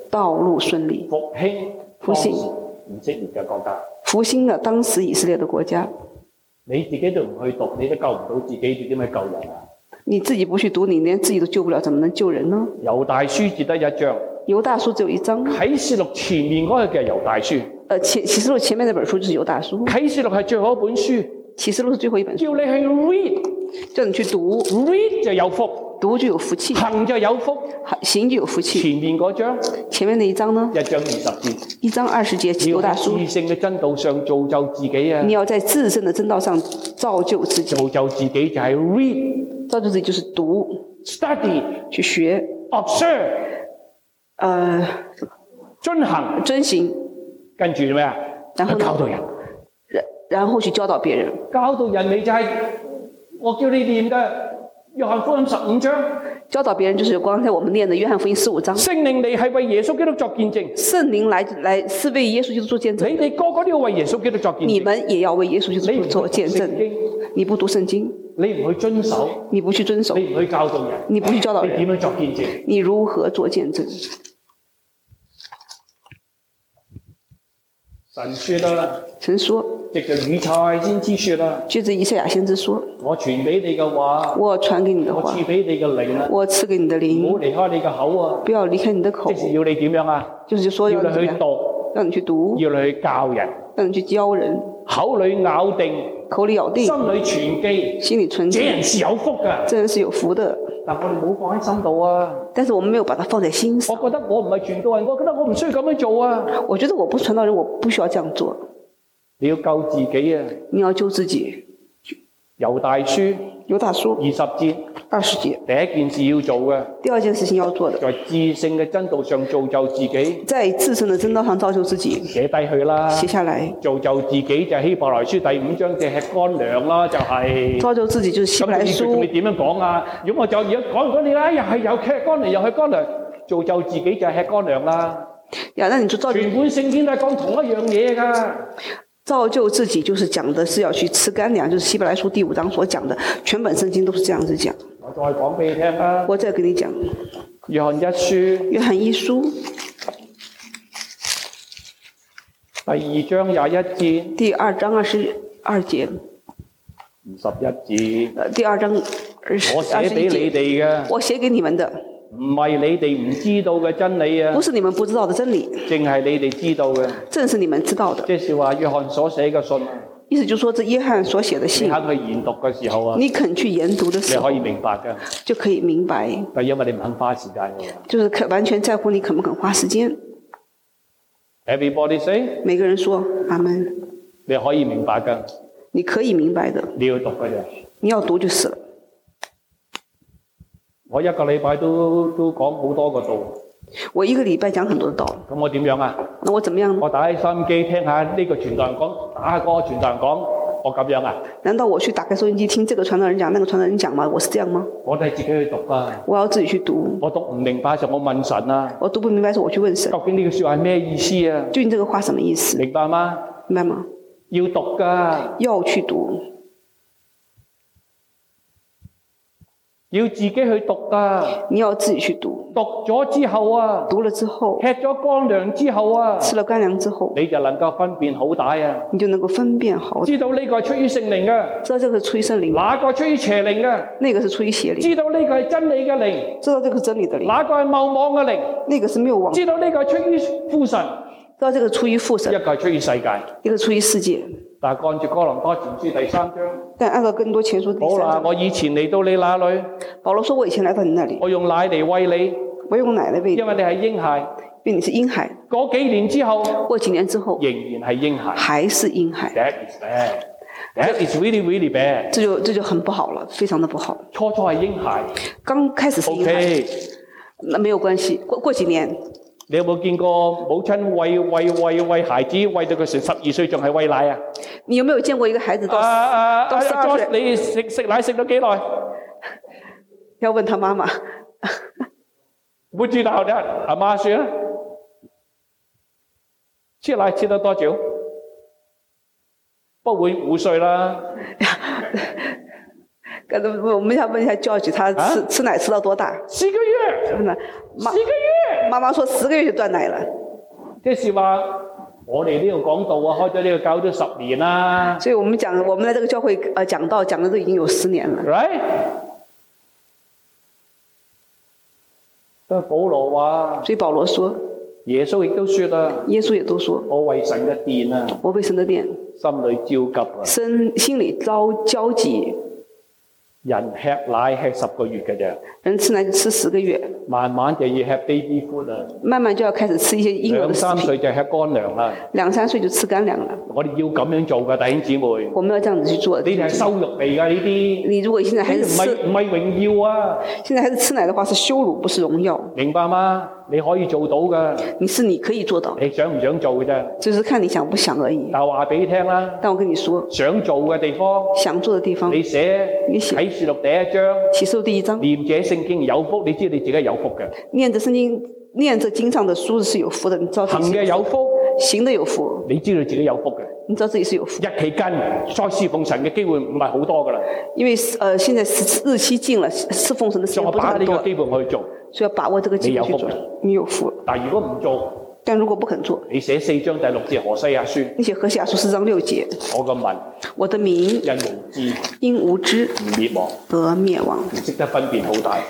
復興以色列嘅國家， 復興了當時以色列的國家。 你自己都唔去讀，你都救唔到自己，你點去救人啊？ 你自己不去讀，你連自己都救不了，怎麼能救人呢？ 猶大書只得1章， 猶大書只有1章。 啟示錄前面嗰個嘅猶大書， 啟示錄前面那本書就是猶大書。 啟示錄係最後一本書， 啟示錄是最後一本書， 叫你去 read， 叫你去讀 ，read 就有福， 讀就有福氣， 行就有福， 行就有福氣。 前面嗰章， 前面那1章呢 ？1章20節 ，1章20節，猶大書。 你要在至聖嘅真道上造就自己啊！ 你要在至聖的真道上造就自己。 造就自己就係 read， 造就自己就是讀 ，study 去學 ，observe， 遵行，跟住咩啊？ 然後教導人， 然後去教導別人。 教導人你就係我叫你念嘅約翰福音15章。 教導別人就是剛才我們念的約翰福音15章。 聖靈嚟係為耶穌基督作見證。 聖靈來是為耶穌基督做見證。 你哋個個都要為耶穌基督作見證。 你們也要為耶穌基督做見證。你不讀聖經， 你唔去遵守， 你不去遵守， 你唔去教導人， 你不去教導人， 你點樣作見證？ 你如何做見證？ 神說啦， 神說， 藉着以賽亞先知說啦， 藉着以賽亞先知說， 我傳俾你嘅話， 我傳給你的話， 我賜俾你嘅靈啊， 我賜給你的靈， 唔好離開你嘅口啊， 不要離開你的口， 即是要你點樣啊？ 就是說要你去讀， 讓你去讀， 要你去教人， 讓你去教人， 口裏咬定， 口裏咬定， 心裏存記， 心裏存記， 這人是有福㗎， 這人是有福的。 但我哋冇放喺心度啊。 但是我們沒有把它放在心上。 我覺得我唔係傳道人，我覺得我唔需要咁樣做啊。 我覺得我不是傳道人，我不需要這樣做。 你要救自己啊！ 你要救自己。 猶大書猶大書 20節 20節， 第一件事要做嘅， 第二件事情要做的， 在至聖嘅真道上造就自己， 在至聖的真道上造就自己， 寫低去啦， 寫下來。 造就自己就係希伯來書第5章嘅吃乾糧啦，就係造就自己就是希伯來書。 咁你點樣講啊？如果我就而家講你啦，又係又吃乾糧，又去乾糧，造就自己就係吃乾糧啦。 呀，那你就造就。 全本聖經都係講同一樣嘢㗎。 造就自己就是講的是要去吃乾糧，就是希伯來書第5章所講的，全本聖經都是這樣子講。 我再講俾你聽啦。我再跟你講。 約翰一書。 約翰一書。 第2章21節。 第2章22節。 21節。 第2章21節。 我寫俾你哋嘅。 我寫給你們的。 唔係你哋唔知道嘅真理啊！ 不是你們不知道的真理， 正係你哋知道嘅。 正是你們知道的。 即係話約翰所寫嘅信啊！ 意思就是說，這約翰所寫的信， 你肯去研讀嘅時候啊， 你肯去研讀的時候， 你可以明白嘅， 就可以明白。 但因為你唔肯花時間嘅， 就是完全在乎你肯不肯花時間。 Everybody say， 每個人說阿門。 你可以明白嘅， 你可以明白的， 你要讀嘅啫， 你要讀就是了。 我一個禮拜都講好多個道。 我一個禮拜講很多的道。 咁我點樣啊？ 那我怎麼樣？ 我打開收音機聽下呢個傳道人講，打下嗰個傳道人講，我咁樣啊？ 難道我去打開收音機聽這個傳道人講，那個傳道人講嗎？我是這樣嗎？ 我都係自己去讀啊。 我要自己去讀。我讀唔明白時候我問神啊。 我讀不明白時候我去問神。 究竟呢句說話係咩意思啊？ 究竟這個話什麼意思？ 明白嗎？ 明白嗎？ 要讀噶。 要去讀。 要自己去讀噶， 你要自己去讀。 讀咗之後啊， 讀了之後， 吃咗乾糧之後啊， 吃了乾糧之後， 你就能夠分辨好歹啊， 你就能夠分辨好歹， 知道呢個係出於聖靈嘅， 知道這個是出於聖靈， 哪個出於邪靈嘅， 那個是出於邪靈， 知道呢個係真理嘅靈， 知道這個是真理的靈， 哪個係謬妄嘅靈， 那個是謬妄， 知道呢個係出於父神， 知道這個出於父神， 一個係出於世界， 一個出於世界。 但係按照哥林多前書第3章， 但按照更多前書第3章， 好啦，我以前嚟到你那裏， 保羅說我以前來到你那裏， 我用奶嚟餵你， 我用奶嚟餵你， 因為你係嬰孩， 因為你是嬰孩。 過幾年之後， 過幾年之後， 仍然係嬰孩， 還是嬰孩。 That is bad. That is really really bad. 這就很不好了，非常的不好。 初初係嬰孩， 剛開始是嬰孩， Okay. 那沒有關係。過幾年， 你有冇見過母親餵孩子餵到佢成12歲仲係餵奶啊？ 你有沒有見過一個孩子到12歲？ 你食奶食咗幾耐？ 要問他媽媽。 不知道的，阿媽說啦，吃奶吃得多久？不會5歲啦。 我們要問一下 George， 他吃奶吃到多大 ？10個月。10個月。 媽媽說10個月就斷奶了。 即是話我哋呢度講道啊，開咗呢個教都10年啦。 所以我們來這個教會講道講的都已經有10年了。 Right？ 保羅話， 所以保羅說， 耶穌亦都說啦， 耶穌也都說， 我為神嘅殿啊， 我為神的殿， 心裏焦急啊， 心裏焦急。 人吃奶吃10個月嘅啫， 人吃奶就吃10個月， 慢慢就要吃 baby food 啦， 慢慢就要開始吃一些嬰兒的食品。2、3 歲就吃乾糧啦 ，2、3歲就吃乾糧了。 我哋要咁樣做㗎，弟兄姊妹。我們要這樣子去做。 你係羞辱嚟㗎呢啲。 你如果現在還是吃， 唔係榮耀啊。 現在還是吃奶的話，是羞辱，不是榮耀。 明白嗎？你可以做到㗎。 你可以做到。 你想唔想做嘅啫？ 就是看你想不想而已。 但我話俾你聽啦。 但我跟你說， 想做嘅地方， 想做的地方， 你寫啟示錄第1章， 啟示錄第1章， 念這聖經有福，你知道你自己係有福嘅。 念着聖經，念着經上的書是有福的，你知道自己行嘅有福， 行的有福， 你知道自己有福嘅。 你知道自己是有福。 日期近，再侍奉神嘅機會唔係好多㗎啦。 因為現在日期近了，侍奉神的時間不是很多。 把呢個機會去做， 所以要把握這個機會去做。你有福。 但如果唔做， 但如果不肯做， 你寫4章第6節何西阿書， 你寫何西阿書4章6節，我的民因無知滅亡得滅亡，唔識得分辨好歹，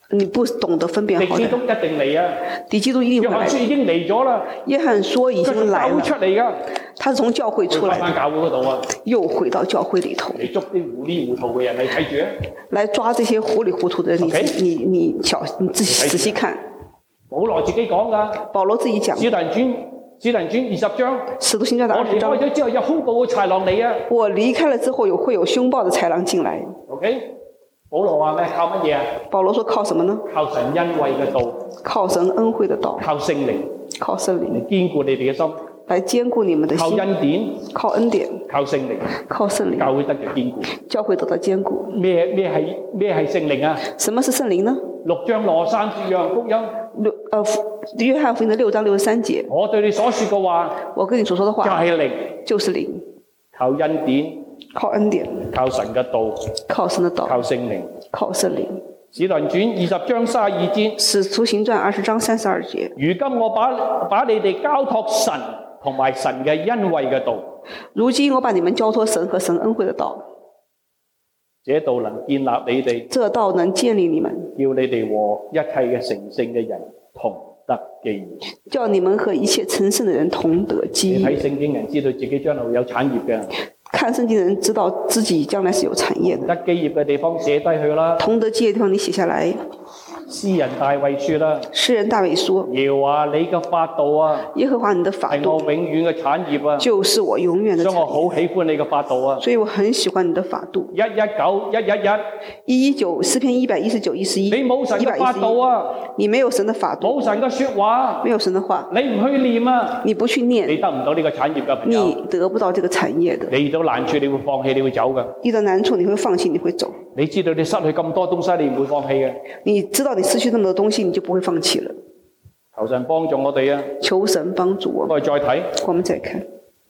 你不懂得分辨好敵基督一定嚟啊！ 敵基督一定約會來。 翰書已經嚟咗啦， 約翰說已佢從經來了， 教會出嚟噶， 他是從教會出來的， 翻教會嗰度啊， 又回到教會裏頭， 嚟捉啲糊裡糊塗嘅人，你睇住啊！ 來抓這些糊裡糊塗的人。 Okay. 你自己仔細看。 保羅自己講噶， 保羅自己講， 使徒行傳20章， 使徒行傳的我 20章離開咗之後有兇暴嘅豺狼嚟啊。 我離開了之後會有兇暴的豺狼進來。 OK， 保羅話咩？靠乜嘢啊？ 保羅說靠什麼呢？ 靠神恩惠嘅道， 靠神恩惠的道， 靠聖靈靠聖靈嚟堅固你哋嘅心， 來堅固你們的靠心， 恩典， 靠恩典， 靠聖靈， 靠聖靈， 教會得着堅固。 教會得到堅固。 咩係聖靈啊什麼是聖靈呢 ？6章63節約翰福音， 約翰福音的6章63節， 我對你所說嘅話， 我跟你所說的話就係靈， 就是靈， 靠恩典， 靠恩典， 靠神嘅道， 靠神的道， 靠聖靈。 靠聖靈。 使徒行傳20章32節， 使徒行傳20章32節。 如今我把你哋交託神同埋神嘅恩惠嘅道， 如今我把你們交託神和神恩惠的道， 這道能建立你哋， 這道能建立你們， 叫你哋和一切嘅成聖嘅人同得基業。 叫你們和一切成聖的人同得基業。 你睇聖經人知道自己將來會有產業嘅， 看聖經的人知道自己將來是有產業的。 得基業嘅地方寫低去啦。 同得基業的地方你寫下來。 詩人大衛說啦， 詩人大衛說， 耶和華你嘅法度啊， 耶和華你的法係我度永遠嘅產業啊， 就是我永遠的所以我產業。 好喜歡你嘅法度啊。 所以我很喜歡你的法度。 119 111， 119詩篇119 111， 你冇神嘅法度啊， 你沒有神的法度， 冇神嘅說話， 沒有神的話， 你唔去念啊， 你不去念， 你得唔到呢個產業嘅朋友。 你得不到這個產業的。 你遇到難處，你會放棄，你會走噶。 遇到難處你會放棄，你會走。 你知道你失去咁多東西，你唔會放棄嘅。 你知道你失去那麼多東西，你就不會放棄了。 求神幫助我哋啊！ 求神幫助我們。 我哋再睇， 我們再看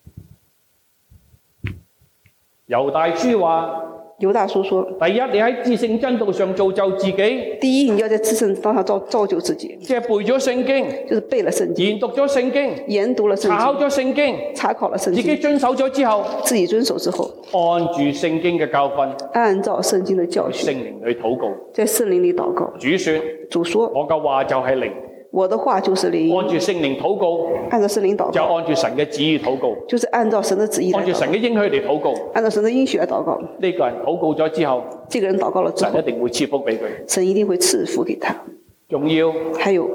猶大書話： 猶大書說， 第一，你喺至聖真道上造就自己， 第一，你要在至聖道上造就自己， 即係背咗聖經， 就是背了聖經， 研讀咗聖經， 研讀了聖經， 查考咗聖經， 查考了聖自己經， 遵守咗之後， 自己遵守之後， 按住聖經嘅教訓， 按照聖經的教聖訓， 靈去禱告。 在聖靈裏禱告。 主說： 主說， 我嘅話就係靈， 我的話就是靈， 按住聖靈禱告， 按照聖靈禱就告， 按住神嘅旨意禱告， 就是按照神的旨意來按住禱告， 神嘅應許嚟禱告。 按照神的應許來禱告。 呢個人禱告咗之後， 這個人禱告了之後神一，定會賜福俾佢。 神一定會賜福給他。 仲要還有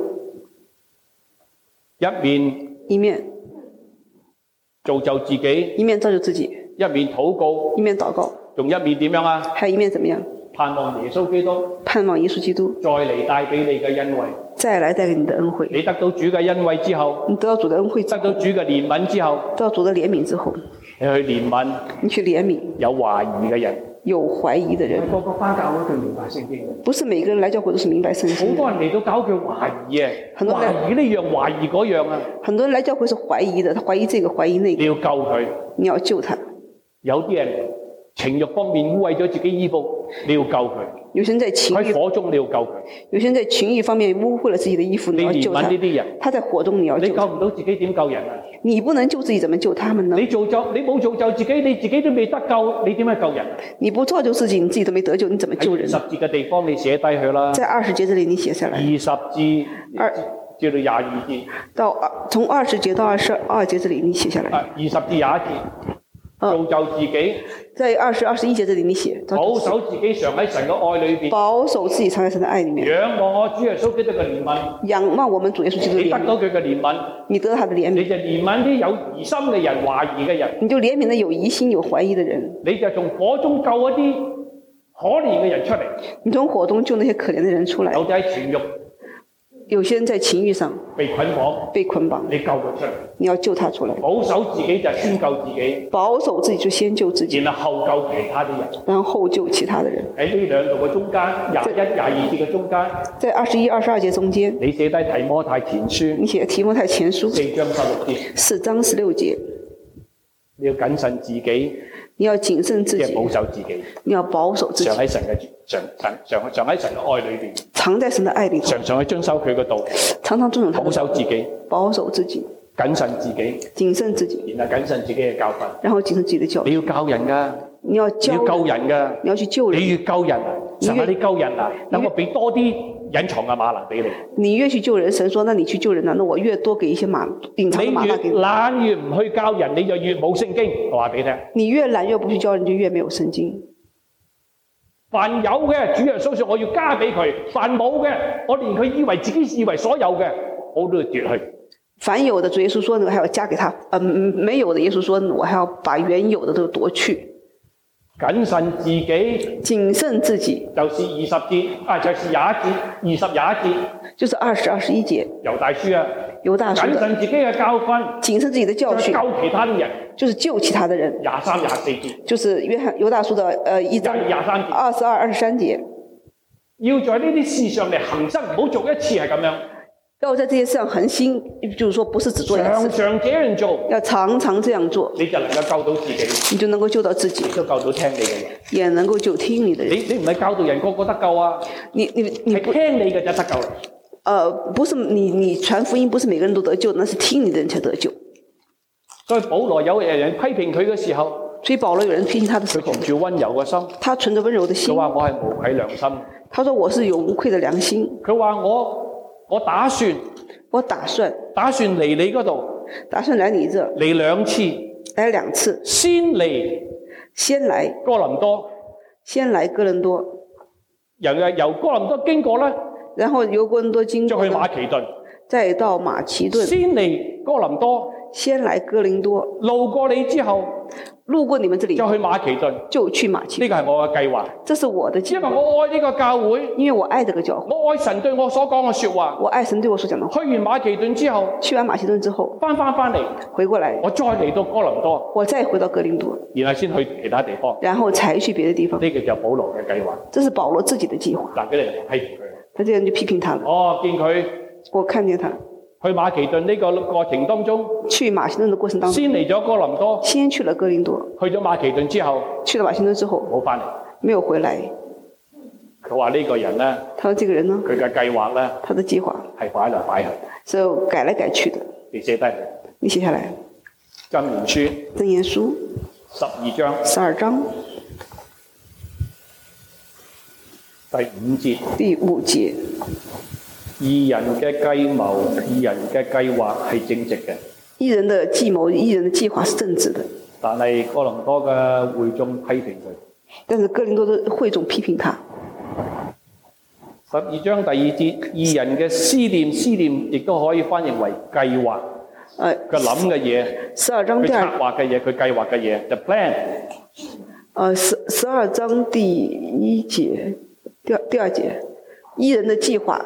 一面一面造就自己， 一面造就自己， 一面禱告， 一面禱告， 仲一面點樣啊？ 還有一面怎麼樣？ 盼望耶穌基督盼望耶穌基督再嚟帶俾你嘅恩惠。 再來帶給你的恩惠。 你得到主嘅恩惠之後， 你得到主的恩惠之後， 得到主嘅憐憫之後， 得到主的憐憫之後， 你去憐憫你去憐憫有懷疑嘅人。 有懷疑的人。 個個翻教會佢明白聖經， 不是每個人來教會都是明白聖經的。 好多人嚟到教佢懷疑啊， 很多人懷疑呢樣懷疑嗰樣啊， 很多人來教會是懷疑的，他懷疑這個懷疑那個， 你要救佢。 你要救他。 有啲人情慾方面污穢咗自己衣服，你要救佢。 有些人在情欲， 喺火中你要救佢。 有些人在情欲方面污穢了自己的衣服，你要救他你憐憫呢啲人。 他在火中，你要你救救他。 唔到自己點救人啊？ 你不能救自己，怎麼救他們呢？ 你冇造就自己，你自己都未得救，你點樣救人啊？ 你不造就自己，你自己都沒得救，你怎麼救人？ 喺十節嘅地方你寫低佢啦。 在20節這裡你寫下來。 20至至到22節。 從20節到22節這裡你寫下來。 20至21節。造就自己， 在20、21節這裡你寫， 保守自己常喺神嘅愛裏邊， 保守自己常在神的愛裡面， 仰望我主耶穌基督嘅憐憫， 仰望我們主耶穌基督的憐憫， 你得到佢嘅憐憫， 你得到他的憐憫， 你就憐憫啲有疑心嘅人、懷疑嘅人， 你就憐憫了有疑心、有懷疑的人， 你就從火中救一啲可憐嘅人出嚟， 你從火中救那些可憐的人出來。 有啲喺情慾， 有些人在情欲上被捆綁， 你救佢出嚟， 你要救他出來。 保守自己就先救自己， 保守自己就先救自己， 然後後救其他啲人。 然後救其他的人。 喺呢兩度嘅中間，21、22節嘅中間， 在21、22節中間， 你寫低提摩太前書你寫提摩太前書 4章16節 4章16節， 你要謹慎自己， 你要謹慎自己， 即係保守自己。 你要保守自己， 常喺神嘅常喺神嘅愛裏邊， 藏在神的愛裡頭， 常常去遵守佢嘅道， 常常遵守他的保守自己， 保守自己， 謹慎自己， 謹慎自己， 然後謹慎自己嘅教訓。 然後謹慎自己的教訓。 你要教人噶， 你要你要救人噶， 你要去救人， 你越救人，神啊，你救人啊，等我俾多啲隱藏嘅嗎哪俾你。 你越去救人，神說：那你去救人啊，那我越多給一些隱藏的嗎哪給你。 你越懶越唔去教人，你就越冇聖經。我話俾你聽。 你越懶越不去教人，就越沒有聖經。 凡有嘅，主耶穌說我要加俾佢；凡冇嘅，我連佢自己以為所有嘅，我都要奪去。 凡有的，主耶穌說我還要加給他；沒有的，耶穌說我還要把原有的都奪去。 謹慎自己， 謹慎自己， 就是20節啊，就是21節，20、21節， 就是20、21節。 猶大書啊， 猶大書的謹慎自己嘅教訓， 謹慎自己的教訓， 救其他的人， 就是救其他的人。 23、24節， 就是猶大書的1章 22、 23節。 要在呢啲事上嚟恒生，唔好做一次係咁樣。 要在這些事上恒心，就是說不是只做一次， 常常這樣做， 要常常這樣做， 你就能夠救到自己， 你就能夠救到自己， 亦都救到聽你嘅人， 也能夠救聽你的人。 你唔係教導人個個得救啊， 你係聽你嘅就得救啦。 不是你傳福音，不是每個人都得救，那是聽你的人才得救。 所以保羅有人批評佢嘅時候， 所以保羅有人批評他的時候， 佢存住溫柔嘅心， 他存着溫柔的心。 佢話我係無愧良心， 他說我是有無愧的良心。 佢話我打算嚟你嗰度， 打算來你這嚟2次， 來2次，先來哥林多， 先來哥林多， 由哥林多經過咧， 然後由哥林多經過， 再去馬其頓， 再到馬其頓， 先嚟哥林多， 先來哥林多， 路過你之後， 路過你們這裡， 就去馬其頓， 就去馬其頓。 呢個係我嘅計劃， 這是我的計劃。 因為我愛呢個教會， 因為我愛這個教會， 我愛神對我所講嘅說話， 我愛神對我所講的話。 去完馬其頓之後， 翻嚟，回過來， 我再嚟到哥林多， 我再回到哥林多， 然後先去其他地方， 然後才去別的地方。 呢個就保羅嘅計劃。 這是保羅自己的計劃。 嗱，佢哋批評佢， 那這人就批評他了。我看見他去馬其頓呢個過程當中， 去馬其頓的過程當中， 先嚟咗哥林多， 先去了哥林多， 去咗馬其頓之後， 去了馬其頓之後， 冇翻嚟， 沒有回來。 佢話呢個人呢， 他說這個人呢， 佢嘅計劃呢， 他的計劃係擺來擺去， 就改來改去的。 你寫低， 你寫下來。 箴言書， 箴言書 12章 ，12章第5節。義人嘅計謀、義人嘅計劃係正直嘅。 義人的計謀、義人的計劃是正直的。 但係哥林多嘅會眾批評佢。 但是哥林多的會眾批評他。 12章第2節，義人嘅思念亦都可以翻譯為計劃。佢諗嘅嘢 ，12章第2， 佢策劃嘅嘢，佢計劃嘅嘢 ，the plan。 12章第1節，第2節，義人的計劃。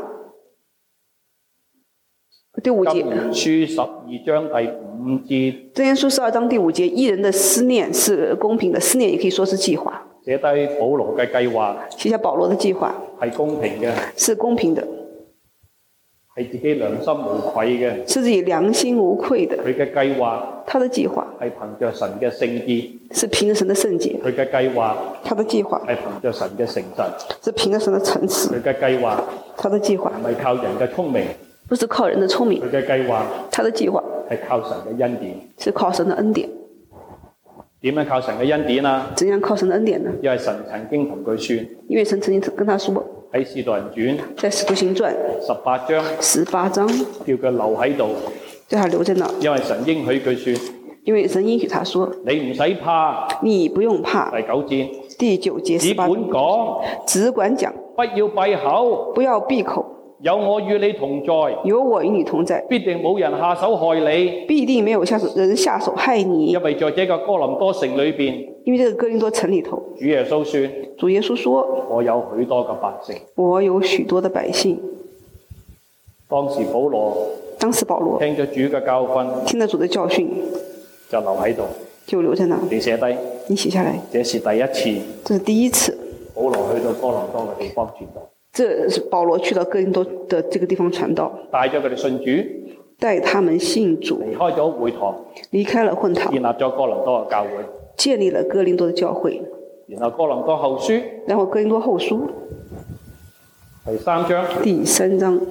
第5節。箴言書12章第5節。 箴言書12章第5節，義人的思念是公平的，思念也可以說是計劃。 寫低保羅嘅計劃。 寫下保羅的計劃。 係公平嘅。 是公平的。 係自己良心無愧嘅。 是自己良心無愧的。 佢嘅計劃。 他的計劃。 係憑着神嘅聖潔。 是憑着神的聖潔。 佢嘅計劃。 他的計劃。 係憑着神嘅誠實。 是憑着神的誠實。 佢嘅計劃。 他的計劃。 唔係靠人嘅聰明。 不是靠人的聰明。 佢嘅計劃。 他的計劃。 係靠神嘅恩典。 是靠神的恩典。 點樣靠神嘅恩典啊？ 怎樣靠神的恩典呢？ 因為神曾經同佢說。 因為神曾經跟他說。 喺《使徒人傳》。 在《使徒行傳》 18章。 18章。 叫佢留喺度。 叫他留在那。 因為神應許佢說。 因為神應許他說。 你唔使怕。 你不用怕。 第9節。 第9節。 只管講。 只管講。 不要閉口。 不要閉口。 有我與你同在， 有我與你同在， 必定冇人下手害你， 必定沒有人下手害你。 因為在這個哥林多城裏邊， 因為這個哥林多城裏頭， 主耶穌說， 主耶穌說， 我有許多嘅百姓， 我有許多的百姓。 當時保羅聽咗主嘅教訓， 聽咗主的教訓， 就留喺度， 就留在那。 你寫低， 你寫下來。 這是第一次， 這是第一次， 保羅去到哥林多嘅地方傳道。 這是保羅去到哥林多的這個地方傳道， 帶咗佢哋信主， 帶他們信主， 離開咗會堂， 離開了會堂， 建立咗哥林多嘅教會， 建立了哥林多的教會。 然後哥林多後書， 然後哥林多後書第3章， 第3章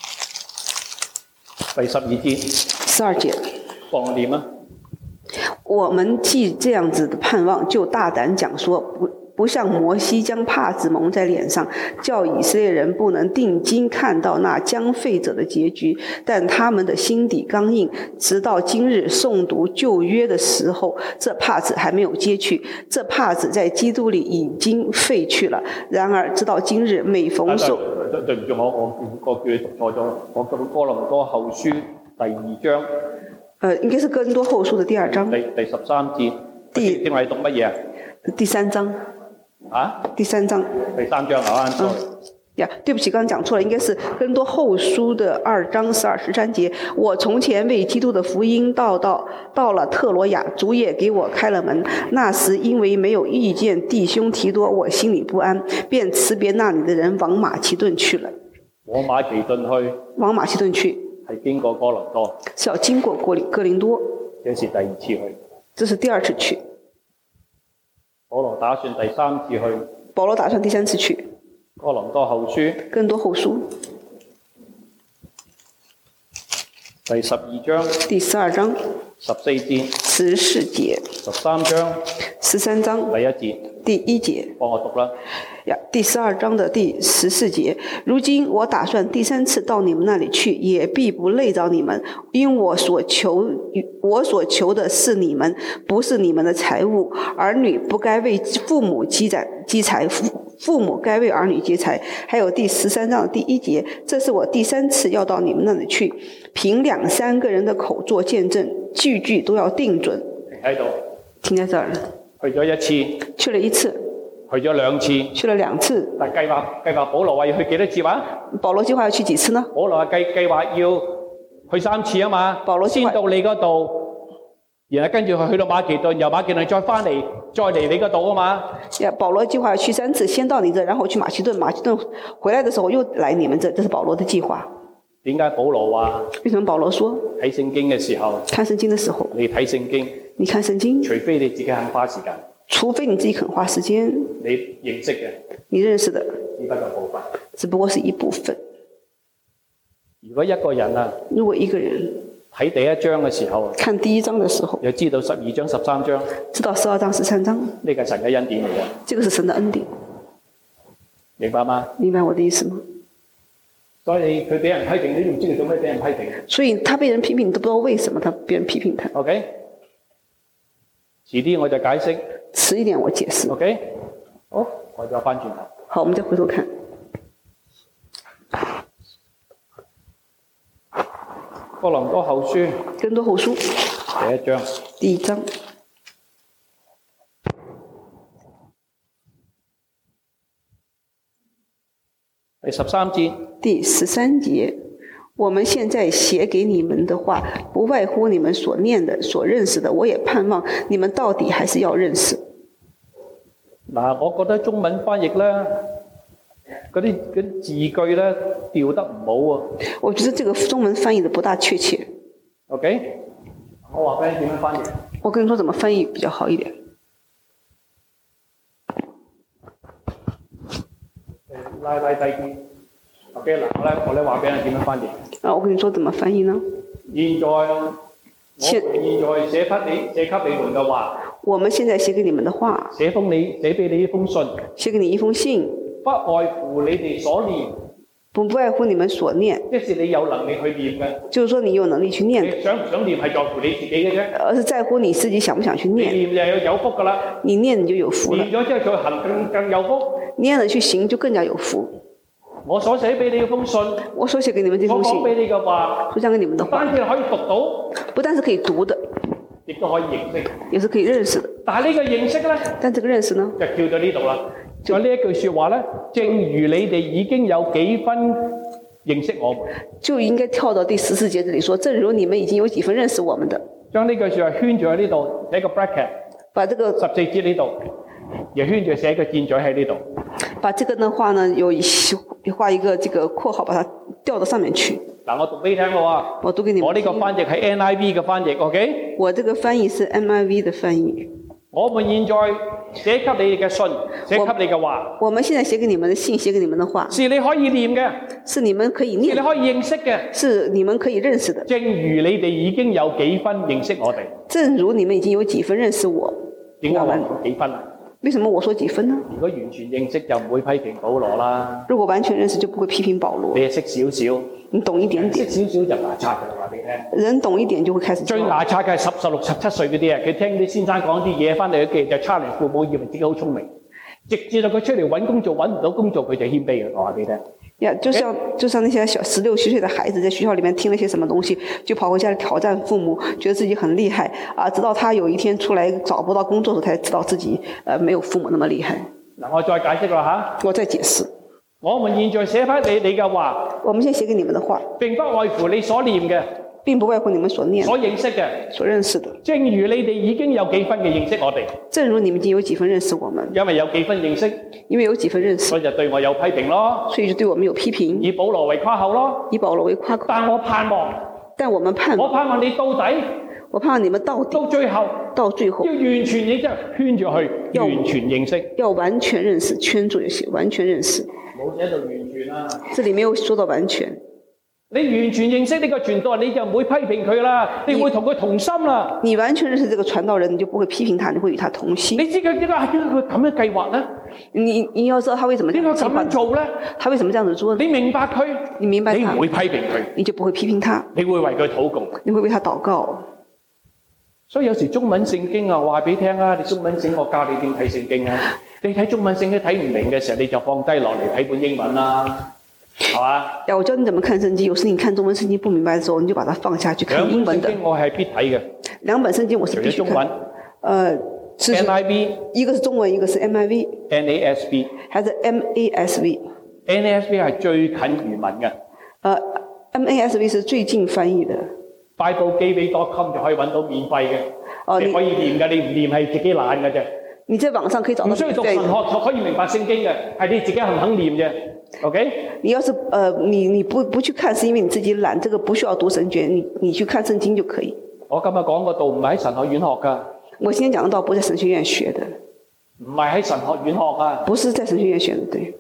第12節， 幫我念啊。 我们既这样子的盼望，就大胆讲说，不像摩西将帕子蒙在脸上，叫以色列人不能定睛看到那将废者的结局，但他们的心底刚硬，直到今日诵读旧约的时候，这帕子还沒有揭去，這帕子在基督裏已經廢去了。然而直到今日每逢受對唔住，我叫你讀錯咗，我讀哥林多後書第2章。 應該是哥林多後書的第2章。第 13節。定係讀乜嘢啊？ 第3章。 啊？ 第3章。 第3章啊， 對不起，剛剛講錯了，應該是哥林多後書的2章12、13節。我從前為基督的福音到了特羅亞，主也給我開了門。那時因為沒有遇見弟兄提多，我心裡不安，便辭別那裡的人往馬其頓去了。 往馬其頓去。係經過哥林多。 是要經過哥林多。 這是第2次去。 這是第2次去。 保羅打算第3次去。 保羅打算第3次去。 哥林多後書。哥林多後書。第12章。第12章。14節。 14節。 13章。 13章。 第1節。 第1節。幫我讀啦。第12章的第14節。如今我打算第3次到你們那裡去，也必不累着你們，因我所求的是你們，不是你們的財物。兒女不該為父母積財，父母該為兒女積財。還有第13章的第1節，這是我第3次要到你們那裡去，憑2、3個人的口作見證，句句都要定準。 喺度。 停在這兒。 去咗1次。去了1次。去咗2次。去了2次。但計劃保羅話要去幾多次話？ 保羅計劃要去幾次呢？保羅話計劃要去3次啊嘛。保羅先到你嗰度，然後跟住去到馬其頓，由馬其頓再翻嚟，再嚟你嗰度啊嘛。 保羅計劃要去3次，先到你這，然後去馬其頓，馬其頓回來的時候又來你們這，這是保羅的計劃。 點解保羅話？ 為什麼保羅說？ 睇聖經嘅時候。看聖經的時候。你睇聖經。 你看聖經。 除非你自己肯花時間。 除非你自己肯花時間。 你認識嘅。你認識的。 只不過部分。 只不過是一部分。 如果一個人啊。 如果一個人。 睇第1章嘅時候。 看第1章的時候。 又知道12章13章。 知道12章13章。 呢個係神嘅恩典嚟嘅。 這個是神的恩典。 明白嗎？ 明白我的意思嗎？ 所以佢俾人批評，你都唔知佢做咩俾人批評。 所以他被人批評，你都不知道為什麼別人批評他。 OK， 遲啲我就解釋。 遲一點我解釋。 OK， 好，我再翻轉頭。 好，我們再回頭看。 哥林多後書。 哥林多後書。 第1章。 第1章。 第13節。 第13節，我們現在寫給你們的話，不外乎你們所念的、所認識的。我也盼望你們到底還是要認識。 嗱，我覺得中文翻譯咧，嗰啲字句咧調得唔好喎。 我覺得這個中文翻譯得不大確切。 OK， 我話俾你點樣翻譯。 我跟你說怎麼翻譯比較好一點。 拉低啲。OK， 嗱，我咧話俾你點樣翻譯。 我跟你說怎麼翻譯呢？ 現在寫給你們嘅話。 我們現在寫給你們的話。寫俾你一封信。 寫給你一封信。 不外乎你哋所念。 不外乎你們所念。 即是你有能力去念嘅。 就是說你有能力去念。 你想唔想念係在乎你自己嘅啫。 而是在乎你自己想不想去念。 你念就有福噶啦。你念你就有福了。 念咗之後再行更有福。 念了去行就更加有福。 我所寫俾你嘅封信， 我所寫給你們這封信， 我講俾你嘅話， 所講給你們的話， 不單止可以讀到， 不但是可以讀的， 亦都可以認識， 也是可以認識的。 但係呢個認識咧， 但這個認識呢， 就跳到呢度啦。就呢一句説話咧，正如你哋已經有幾分認識我們， 就應該跳到第14節這裡說，正如你們已經有幾分認識我們的。將呢句説話圈住喺呢度，寫個 bracket，把這個14節呢度，也圈住寫個箭嘴喺呢度。把這個的話呢，畫一個這個括號，把它調到上面去。嗱，我讀俾你聽咯。我讀給你們聽。我呢個翻譯係 NIV 嘅翻譯 ，OK？我這個翻譯是 NIV 的翻譯。 我們現在寫給你哋嘅信，寫給你嘅話， 我們現在寫給你們的信，寫給你們的話， 是你可以念嘅， 是你們可以是念的， 你可以認識嘅， 是你們可以認識的。 正如你哋已經有幾分認識我哋。 正如你們已經有幾分認識我。 點解我話幾分啊？ 為什麼我說幾分呢？ 如果完全認識就唔會批評保羅啦。 如果完全認識就不會批評保羅。 你係識少少， 你懂一點點。 識少少就牙刷嘅，話俾你聽。 人懂一點就會開始。 最牙刷嘅係10、16、17歲嗰啲啊，佢聽啲先生講啲嘢翻嚟嘅就差嚟父母以為自己好聰明，直至到佢出嚟揾工作揾唔到工作，佢就謙卑嘅。我話俾你聽。 呀，就像那些小16、17歲的孩子，在學校裡面聽了些什麼東西，就跑回家挑戰父母，覺得自己很厲害啊！直到他有一天出來找不到工作的時候，才知道自己沒有父母那麼厲害。 嗱，我再解釋啦嚇。 我再解釋。 我們現在寫翻你嘅話， 我們現在寫給你們的話， 並不外乎你所念嘅， 並不外乎你們所念、 所認識嘅、 所認識的。 正如你哋已經有幾分嘅認識我哋， 正如你們已經有幾分認識我們， 因為有幾分認識， 因為有幾分認識， 所以就對我有批評咯， 所以就對我們有批評， 以保羅為誇口咯， 以保羅為誇口。 但我盼望，我盼望你到底， 我盼望你們到底到最後要完全認識，圈住去，完全認識， 要完全認識，圈住就行，完全認識。 冇寫到完全啦， 這裡沒有說到完全。 你完全認識呢個傳道人，你就唔會批評佢啦，你會同佢同心啦。 你完全認識這個傳道人，你就不會批評他，你會與他同心。 你知佢點解佢咁樣計劃呢？ 你要知道他為什麼這樣計劃， 點解咁樣做呢？ 他為什麼這樣子做呢？ 你明白佢， 你明白他， 你唔會批評佢， 你就不會批評他， 你會為佢禱告， 你會為他禱告。 所以有時中文聖經啊，話俾你聽啊，你中文聖我教你點睇聖經啊。你睇中文聖經睇唔明嘅時候，你就放低落嚟睇本英文啦。係嘛？ 呀，我教你怎麼看聖經。有時你看中文聖經不明白的時候，你就把它放下去看英文的。 兩本聖經我係必睇嘅。 兩本聖經我是必須看。 中文。NIV。 一個是中文，一個是 NIV。 NASB。 還是 MASV。NASB 係最近原文嘅。 MASV 是最近翻譯的。 BibleGateway.com 就可以揾到免費嘅。你可以念嘅，你唔念係自己懶嘅啫。 你在網上可以找到。 唔需要讀神學就可以明白聖經嘅，係你自己肯唔肯念啫。OK？ 你要是你不去看，是因為你自己懶，這個不需要讀神學，你去看聖經就可以。 我今日講個道唔係喺神學院學㗎。 我今天講的道不在神學院學的。 唔係喺神學院學啊。 不是在神學院學的，對。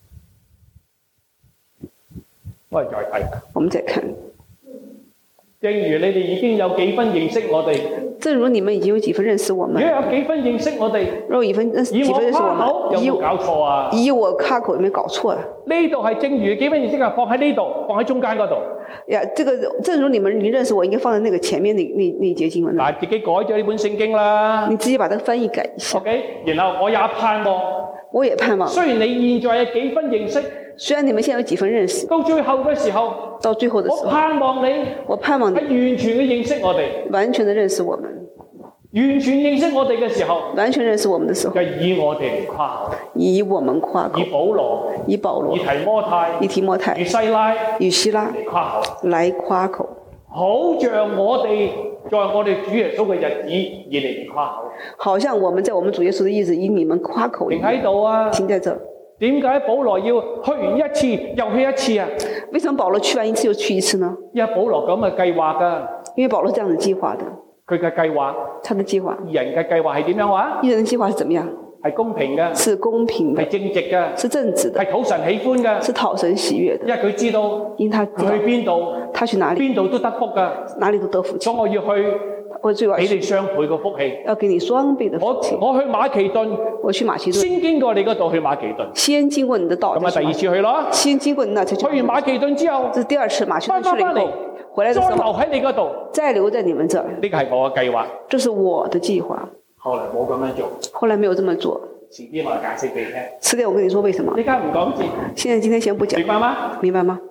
我哋再睇。 我們再看。 正如你哋已經有幾分認識我哋。 正如你們已經有幾分認識我們。 如果有幾分認識我哋， 如果幾分認識我們， 有冇搞錯啊？ 以我卡口有沒有搞錯啊？ 呢度係正如幾分認識啊，放喺呢度，放喺中間嗰度。 呀，這個正如你們認識我，應該放在那個前面那節經文。 嗱，自己改咗呢本聖經啦。 你自己把這個翻譯改一下。 OK，然後我也盼望。 我也盼望。雖然你現在有幾分認識。 雖然你們現在有幾分認識。 到最後嘅時候。 到最後的時候。 我盼望你。 我盼望你。 係完全嘅認識我哋。 完全的認識我們。 完全認識我哋嘅時候。 完全認識我們的時候。 就以我哋嚟誇口。 以我們誇口。 以保羅。 以保羅。 以提摩太。 以提摩太。 以西拉。 以希拉。 嚟誇口。 來誇口。 好像我哋在我哋主耶穌嘅日子以嚟誇口。好像我們在我們主耶穌的日子以你們誇口一樣。 停喺度啊！ 停在這。 點解保羅要去完一次又去一次啊？ 為什麼保羅去完一次又去一次呢？ 因為保羅咁嘅計劃㗎。 因為保羅這樣子計劃的。 佢嘅計劃。 他的計劃。 義人嘅計劃係點樣話？ 義人嘅計劃是怎麼樣？ 係公平嘅。 是公平的。 係正直嘅。 是正直的。 係討神喜歡嘅。 是討神喜悅的。 因為佢知道。 因他知道。 佢去邊度？ 他去哪裡？ 邊度都得福㗎。 哪裡都得福。 所以我要去。俾你雙倍嘅福氣， 要給你雙倍的福氣。 我去馬其頓， 我去馬其頓， 先經過你嗰度去馬其頓， 先經過你的道。 咁啊，第二次去咯。 先經過你那次去。 去完馬其頓之後， 這是第二次馬其頓去了以後，回來的時候再留喺你嗰度， 再留在你們這。 呢個係我嘅計劃。 這是我的計劃。 後來冇咁樣做。 後來沒有這麼做。 遲啲我解釋俾你聽。 遲點我跟你說為什麼。 依家唔講住。 現在今天先不講。 明白嗎？ 明白嗎？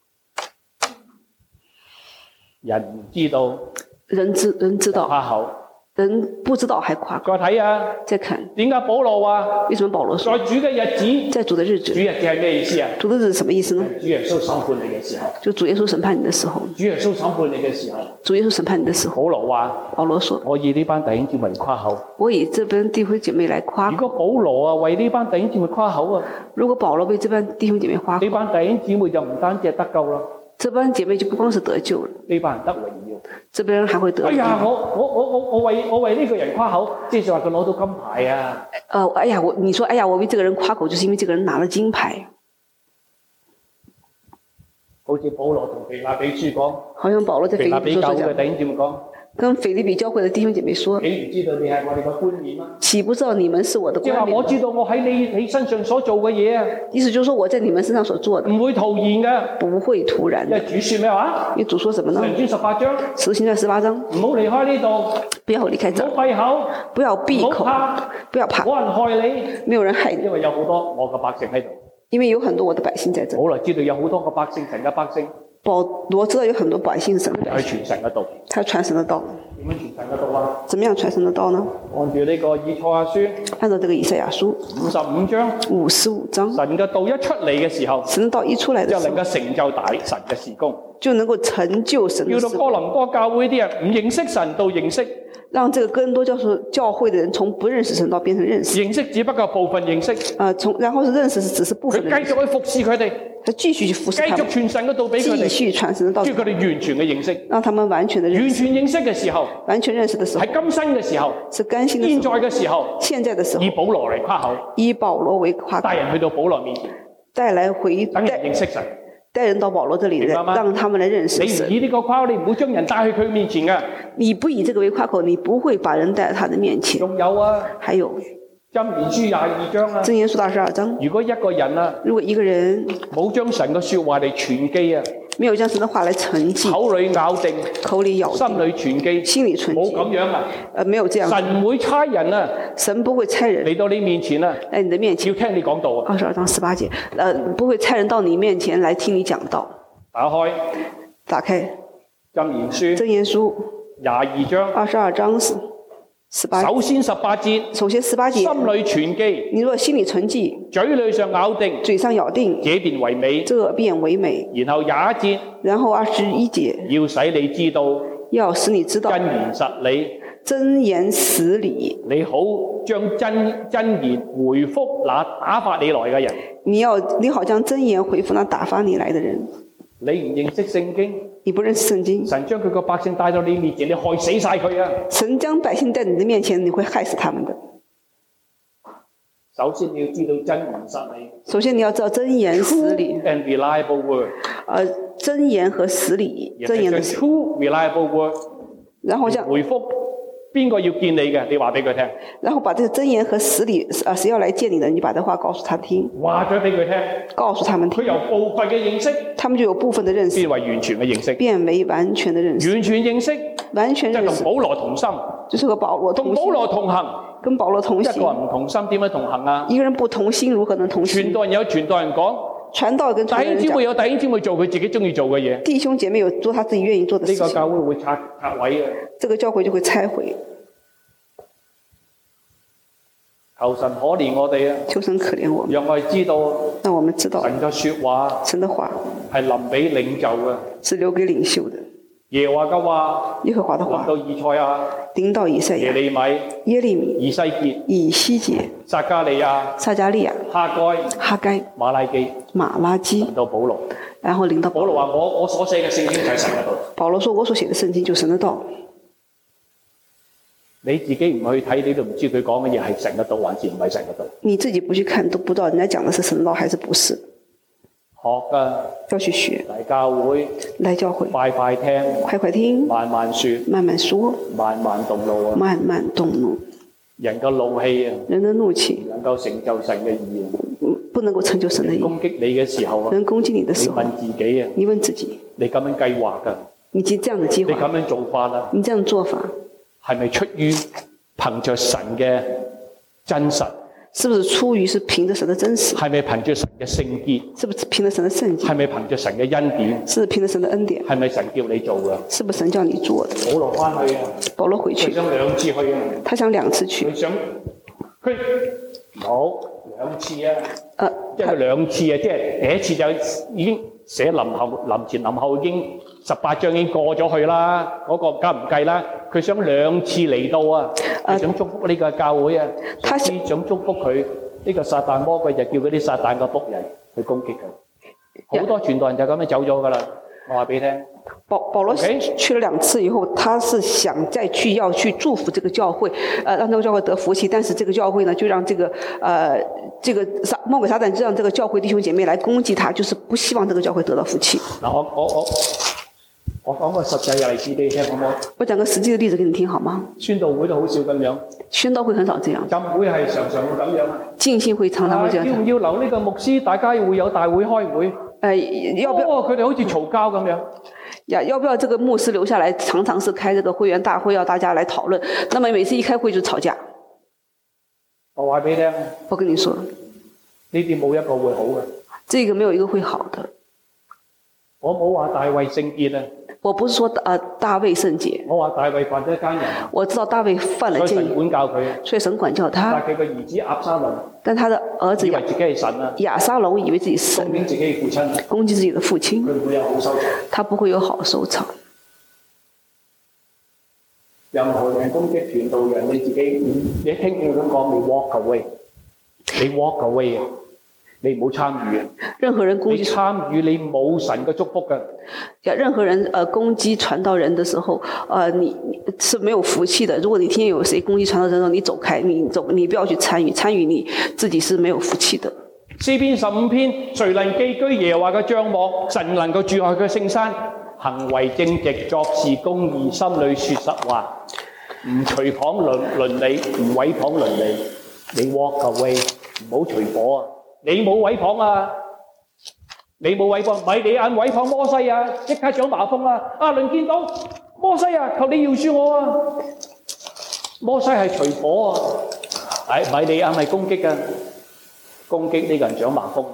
人唔知道。 人知道。 誇口。 人不知道還誇口。 再睇啊！ 再看。 點解保羅話？ 為什麼保羅說？ 在主嘅日子。 在主的日子。 主日子係咩意思啊？ 主的日子什麼意思呢？ 主耶穌審判你嘅時候。 就主耶穌審判你的時候。 主耶穌審判你嘅時候。 主耶穌審判你的時候。 保羅話。 保羅說。 我以呢班弟兄姊妹嚟誇口。 我以這班弟兄姐妹來誇口。 如果保羅啊為呢班弟兄姊妹誇口啊， 如果保羅為這班弟兄姐妹誇口， 呢班弟兄姊妹就唔單止係得救啦。 這班姐妹就不光是得救了。 呢班人得榮耀。 這邊人還會得利。 哎呀，我為呢個人誇口，即係話佢攞到金牌啊！ 哎呀，你說哎呀，我為這個人誇口，就是因為這個人拿了金牌。 好似保羅同腓立比書講， 好像保羅在腓立比教會嘅弟兄姊妹講，跟腓立比教會的弟兄姐妹說， 你唔知道你係我哋嘅冠冕嗎？ 豈不知道你們是我的冠冕？ 即係話我知道我喺你身上所做嘅嘢啊！ 意思就是說我在你們身上所做的， 唔會徒然嘅， 不會突然。 因為主説咩話？ 因為主說什麼呢？ 使徒行傳18章， 使徒行傳18章， 唔好離開呢度， 不要離開這， 唔好閉口， 不要閉口，不要怕， 冇人害你， 沒有人害你， 因為有好多我嘅百姓喺度。 因為有很多我的百姓在這。 保羅知道有好多個百姓，神嘅百姓。 保羅知道有很多百姓神的百姓， 去傳神嘅道， 他傳神的道。 點樣傳神嘅道啊？ 怎麼樣傳神的道呢？ 按住呢個以賽亞書， 按照這個以賽亞書 55章 ，55章， 神嘅道一出嚟嘅時候， 神的道一出來的時候， 就能夠成就大神嘅事工， 就能夠成就神的事工。 叫到哥林多教會啲人唔認識神到認識。 讓這個哥林多教會的人從不認識神到變成認識。 認識只不過部分認識。 然後是認識只是部分的認識。 佢繼續去服侍佢哋。 他繼續去服侍他們。 繼續傳神嘅道俾佢哋。 繼續傳神的道。 叫佢哋完全嘅認識。 讓他們完全的認識。 完全認識嘅時候。 完全認識的時候。 係今生嘅時候。 是甘心的時候。 現在嘅時候。 現在的時候。 以保羅嚟誇口。 以保羅為誇口。 帶人去到保羅面前。 帶來回。 等人認識神。 帶人到保羅這裏，讓他們來認識神。 你唔以呢個誇口，你唔會將人帶去佢面前嘅。 你不以這個為誇口，你不會把人帶到他的面前。 仲有啊， 還有箴言書22章啊。 箴言書22章。 如果一個人啊， 如果一個人冇將神嘅說話嚟存記啊， 沒有將神的話來存記， 口裏咬定， 口裏咬定， 心裏存記， 心裏存記， 冇咁樣啊。 沒有這樣。 神唔會差人啊， 神不會差人嚟到你面前啊， 來你的面前， 要聽你講道啊。 22章18節，不會差人到你面前來聽你講道。打開箴言書 22章 22章18節。 首先18節，心裏存記。 你若心裏存記， 嘴裏上咬定， 嘴上咬定， 這便為美。 這便為美。 然後21節， 然後21節， 要使你知道， 要使你知道真言實理， 真言實理。 你好將真言回覆那打發你來嘅人。 你好將真言回覆那打發你來的人。 你唔認識聖經， 你不認識聖經， 神將佢個百姓帶到你面前，你害死晒佢啊！ 神將百姓帶到你的面前，你會害死他們的。 首先你要知道真言實理。 首先你要知道真言實理。 True and reliable word。 真言和實理，真言的 true reliable word。 然後將回覆邊個要見你嘅，你話俾佢聽。 然後把這個真言和實理，誰要來見你的，你把這話告訴他聽。 話咗俾佢聽， 告訴他們聽。 佢有部分嘅認識， 他們就有部分的認識， 變為完全嘅認識， 變為完全的認識。 完全認識， 完全認識。 即係同保羅同心， 就是和保羅同心。 同保羅同行， 跟保羅同行。 一個人唔同心點樣同行啊？ 一個人不同心如何能同行？ 傳道人有傳道人講， 傳道跟傳道人講。 弟兄姊妹有弟兄姊妹做佢自己中意做嘅嘢。 弟兄姐妹有做他自己願意做的事情。 呢個教會會拆毀嘅。 這個教會就會拆毀。 求神可憐我哋啊！ 求神可憐我們， 讓我哋知道， 讓我們知道神嘅說話， 神的話係臨俾領袖嘅， 是留給領袖的。 耶和華嘅話， 耶和華的話， 臨到以賽亞， 臨到以賽亞，耶利米， 以西結， 以西結， 撒迦利亞，哈該，馬拉基，臨到保羅， 然後臨到保羅話：我所寫嘅聖經就係神嘅道。 保羅說：我所寫的聖經就是神的道。 你自己唔去睇，你都唔知佢講嘅嘢係神嘅道還是唔係神嘅道。 你自己不去看，都不知道人家講的是神的道還是不是。 學啊， 要去學。 嚟教會，快聽， 快聽， 慢慢說， 慢慢說， 慢慢動怒啊， 慢慢動怒。 人嘅怒氣啊， 人的怒氣能夠成就神嘅義啊， 不能夠成就神的義。 攻擊你嘅時候啊， 人攻擊你的時候， 你問自己啊， 你問自己， 你咁樣計劃㗎？ 你這樣的計劃， 你咁樣做法啊？ 你這樣做法係咪出於憑着神嘅真實？ 是不是出於是憑着神的真實？ 係咪憑着神嘅聖潔？ 是不是憑着神的聖潔？ 係咪憑着神嘅恩典？ 是憑着神的恩典？ 係咪神叫你做㗎？ 是不是神叫你做的？ 保羅翻去啊！ 保羅回去， 佢想2次去啊！ 他想2次去。 佢冇2次啊！即係2次啊！即係第一次就已經寫臨前臨後已經18章已經過咗去啦，嗰個梗唔計啦。佢想2次嚟到啊！佢想祝福呢個教會啊！他想祝福佢呢個撒旦魔鬼就叫嗰啲撒旦嘅僕人去攻擊佢。好多傳道人就咁樣走咗㗎啦。 我話俾你聽。 保羅去了2次以後，他是想再去要去祝福這個教會，讓這個教會得福氣。但是這個教會呢，就讓魔鬼撒旦就讓這個教會弟兄姐妹來攻擊他，就是不希望這個教會得到福氣。 嗱，我講個實際嘅例子俾你聽，好唔好？ 我講個實際的例子給你聽，好嗎？ 宣道會都好少咁樣。 宣道會很少這樣。 浸會係常常會咁樣。 浸信會常常會這樣。 要唔要留呢個牧師？大家會有大會開會。 要不要？ 佢哋好似嘈交咁樣。 要不要這個牧師留下來？常常是開這個會員大會，要大家來討論。那麼每次一開會就吵架。 我話俾你聽。 我跟你說， 呢啲冇一個會好嘅。 這個沒有一個會好的。 我冇話大衛聖潔啊。 我不是說大衛聖潔。 我話大衛犯咗一奸人。我知道大衛犯了奸淫。所以神管教佢。所以神管教他。 但佢個兒子押沙龍。 但他的兒子以為自己係神啊。 押沙龍以為自己是神。 攻擊自己嘅父親。 攻擊自己的父親。 佢唔會有好收場。他不會有好收場。 任何人攻擊傳道人，你自己你聽見佢咁講，你 walk away， 你 walk away 啊！你唔好參與啊！ 任何人攻擊你參與，你冇神嘅祝福嘅。 任何人攻擊傳道人的時候，你是沒有福氣的。如果你聽見有誰攻擊傳道人的時候，你走開，你不要去參與，參與你自己是沒有福氣的。 詩篇15篇，誰能寄居耶和華嘅帳幕？神能夠住喺佢聖山，行為正直，作事公義，心裏說實話，唔隨旁鄰里，唔毀謗鄰里。你 walk away， 唔好隨火啊！你冇毀謗啊！你冇毀謗，米利暗毀謗摩西啊！即刻長麻風啊！亞倫見到摩西啊，求你饒恕我啊！摩西係隨火啊！米利暗係攻擊嘅，攻擊呢個人長麻風。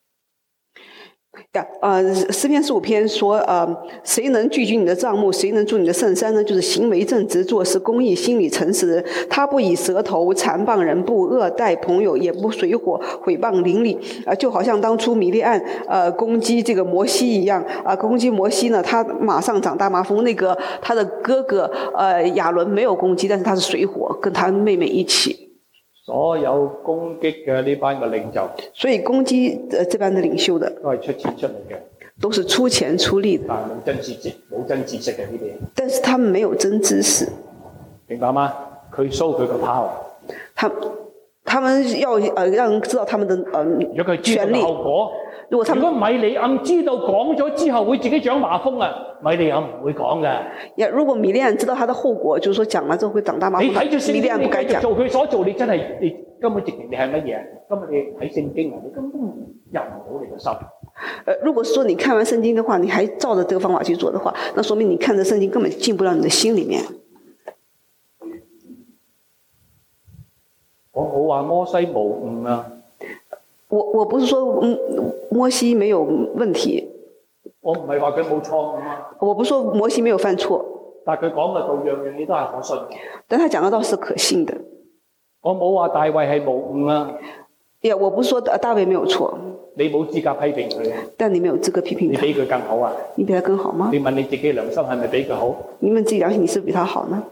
詩篇15篇說，誰能聚集你的帳幕？誰能住你的聖山呢？就是行為正直、做事公義、心裡誠實的人。他不以舌頭讒謗人，不惡待朋友，也不隨夥毀謗鄰里。就好像當初米利暗攻擊這個摩西一樣，攻擊摩西呢，他馬上長大麻風。那個他的哥哥亞倫沒有攻擊，但是他是隨夥跟他妹妹一起。 所有攻擊嘅呢班嘅領袖， 所以攻擊這班的領袖的都係出錢出力嘅， 都是出錢出力的， 但係冇真知識嘅呢啲。 但是他們沒有真知識， 明白嗎？佢 show 佢個 power， 他們要讓人知道他們的如果佢知道後果，如果米利暗知道講咗之後會自己長麻風啊，米利暗唔會講嘅。 如果米利暗知道他的後果，就是說講了之後會長大麻風， 你睇住聖經， 米利暗不該講。 你做佢所做，你真係你根本直情你係乜嘢？今日你睇聖經啊，你根本入唔到你個心。 如果說你看完聖經的話，你還照着這個方法去做的話，那說明你看着聖經根本進不到你的心裏面。 我冇話摩西無誤啊。 我不是說摩西沒有問題。 我唔係話佢冇錯誤啊。 我不是說摩西沒有犯錯。 但係佢講嘅道樣樣嘢都係可信嘅。 但他講的道是可信的。 我冇話大衛係無誤啊。 我不是說大衛沒有錯。 你冇資格批評佢。 但你沒有資格批評他。 你比佢更好啊？ 你比他更好嗎？ 你問你自己良心係咪比佢好？ 你問自己良心，你是不是比他好呢？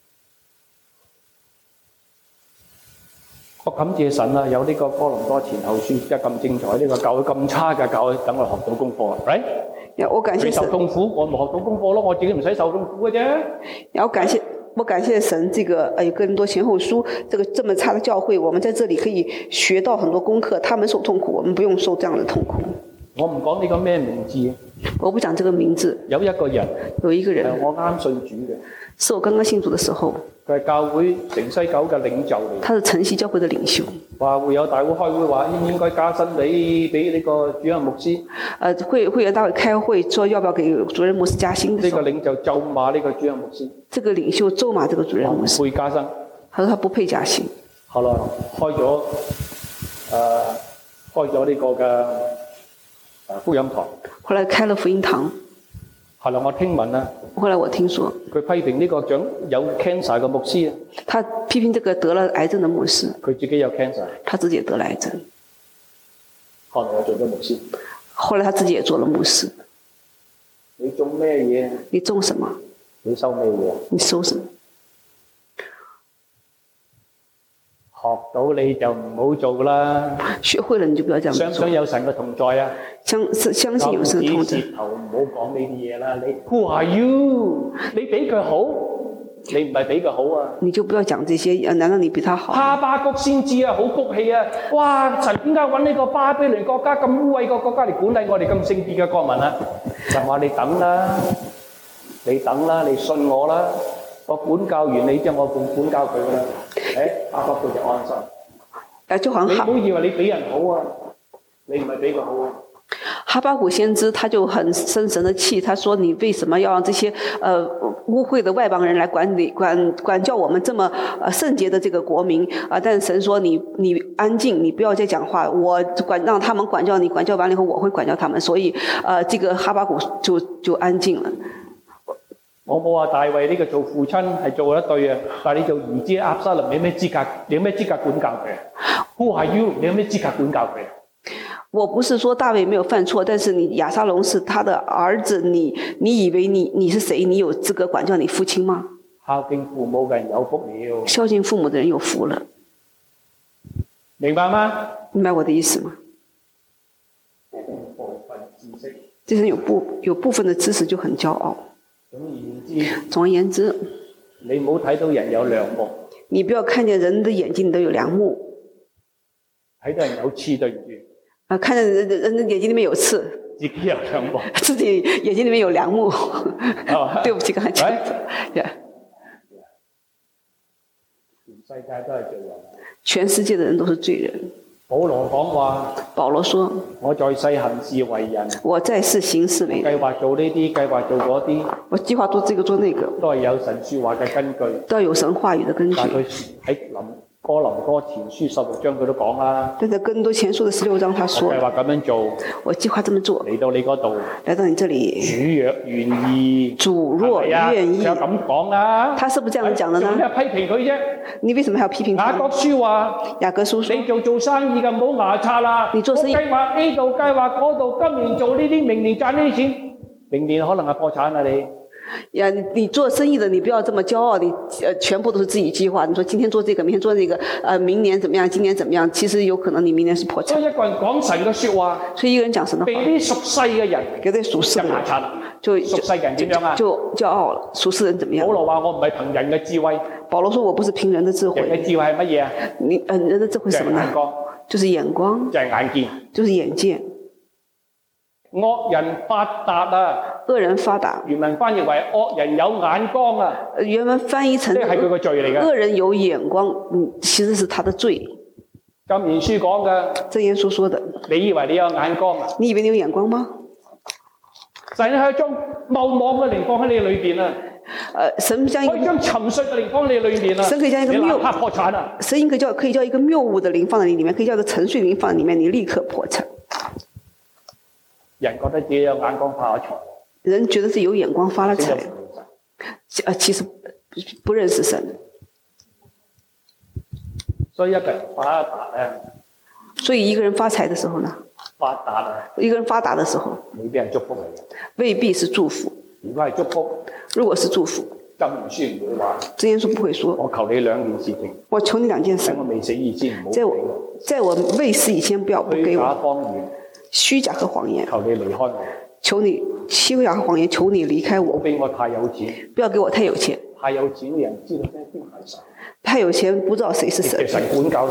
我感謝神啊，有呢個哥林多前後書，即係咁精彩，呢個教會咁差嘅教會，等我學到功課，right？ 我感謝神。 受痛苦，我咪學到功課咯，我自己唔使受痛苦嘅啫。 我感謝神，這個有哥林多前後書，這麼差的教會，我們在這裡可以學到很多功課。他們受痛苦，我們不用受這樣的痛苦。 我唔講呢個咩名字。 我不講這個名字。有一個人， 我啱信主嘅。 是我剛剛信主的時候。佢係教會城西九嘅領袖嚟。他是城西教會的領袖。 話會有大會開會話應唔應該加薪俾呢個主任牧師？ 會有大會開會說要不要給主任牧師加薪的時候。 呢個領袖咒罵呢個主任牧師。 這個領袖咒罵這個主任牧師。 唔配加薪。 他說他不配加薪。 後來開咗呢個嘅福音堂。後來開了福音堂。後來我聽聞啊。 後來我聽說。 佢批評呢個有 cancer 嘅牧師啊。 他批評這個得了癌症的牧師。 佢自己有 cancer。 他自己也得了癌症。 後來我做咗牧師。 後來他自己也做了牧師。 你種咩嘢？ 你種什麼？ 你收咩嘢？ 你收什麼？ 學到你就唔好做啦。 學會了你就不要這樣做。 相信有神嘅同在啊！ 相信有神嘅同在。 舌頭唔好講呢啲嘢啦。你 Who are you？你比佢好，你唔係比佢好啊！ 你就不要講這些，難道你比他好？ 哈巴谷先知啊，好谷氣啊！哇！神點解揾呢個巴比倫國家咁污穢嘅國家嚟管理我哋咁聖潔嘅國民啊？就話你等啦，你等啦，你信我啦。我管教完你之後，我管教佢啦。哈巴谷就安心。 就好像你唔好以為你比人好啊，你唔係比佢好啊。 哈巴谷先知他就很生神的氣，他說：你為什麼要讓這些污穢的外邦人來管教我們這麼聖潔的這個國民啊？但神說你安靜，你不要再講話，我讓他們管教你，管教完了以後我會管教他們。所以這個哈巴谷就安靜了。 我冇話大衛呢個做父親係做得對啊，但係你做兒子押沙龍，你有咩資格？你有咩資格管教佢 ？Who are you？你有咩資格管教佢？ 我不是說大衛沒有犯錯，但是你亞沙龍是他的兒子，你以為你是誰？你有資格管教你父親嗎？ 孝敬父母嘅人有福了。 孝敬父母的人有福了。 明白嗎？ 明白我的意思嗎？ 部分知識， 這人有部分的知識就很驕傲。總而言之， 你唔好睇到人有梁木， 你不要看見人的眼睛都有梁木， 睇到人有刺對唔住， 看見人的眼睛裏面有刺， 自己有梁木， 自己眼睛裏面有梁木，對不起，剛才講錯， 全世界都係罪人， 全世界的人都是罪人。 保羅講話， 保羅說： 我在世行事為人， 我在世行事為人， 計劃做呢啲，計劃做嗰啲， 我計劃做這個做那個， 都係有神說話嘅根據， 都有神話語的根據。 但佢喺哥林多前書16章佢都講啦， 但在哥林多前書的16章他說， 我計劃咁樣做， 我計劃這麼做， 嚟到你嗰度， 來到你這裡， 主若願意， 主若願意， 就咁講啦。 他是不是這樣講的呢？ 做咩批評佢啫？ 你為什麼還要批評他？ 雅各書話， 雅各書說， 你做生意嘅唔好牙擦啦。 你做生意， 我計劃呢度，計劃嗰度，今年做呢啲，明年賺呢啲錢，明年可能係破產啊你。 呀，你做生意的，你不要這麼驕傲，你全部都是自己計劃。你說今天做這個，明天做那個，明年怎麼樣，今年怎麼樣？其實有可能你明年是破產。 所以一個人講神嘅說話， 所以一個人講神的話， 被啲屬世嘅人， 給啲屬世嘅人牙擦啦， 就屬世人點樣啊？ 就驕傲了。屬世人怎麼樣？ 保羅話我唔係憑人嘅智慧。 保羅說我不是憑人的智慧。 人嘅智慧係乜嘢啊？ 人的智慧是什麼呢？ 眼光， 就是眼光， 就係眼見， 就是眼見。 惡人發達啊！ 惡人發達， 原文翻譯為惡人有眼光啊！ 原文翻譯成呢係佢個罪嚟嘅。 惡人有眼光，其實是他的罪。 箴言書講嘅， 箴言書說的。 你以為你有眼光啊？ 你以為你有眼光嗎？ 神係將謬妄嘅靈放喺你裏邊啊！ 神將一個將沉睡嘅靈放喺你裏邊啊！ 神可以將一個你立刻破產啊！ 神可以叫一個謬誤的靈放在你裏面，可以叫一個沉睡靈放在裏面，你立刻破產。 人覺得自己有眼光發咗財， 人覺得自己有眼光發了財，其實不認識神。 所以一個人發達咧， 所以一個人發財的時候呢？ 發達啊！ 一個人發達的時候， 未必係祝福嚟嘅， 未必是祝福。 如果係祝福， 如果是祝福， 箴言書唔會話。 箴言書不會說。 我求你兩件事情。 我求你兩件事。 喺我未死以前唔好俾我。 在我未死以前不要給我。 虛假謊言。虛假和謊言。 求你離開我。 求你虛假和謊言，求你離開我。 唔好俾我太有錢。 不要給我太有錢。 太有錢嘅人知道咩邊係神。 太有錢不知道誰是神。 其實管教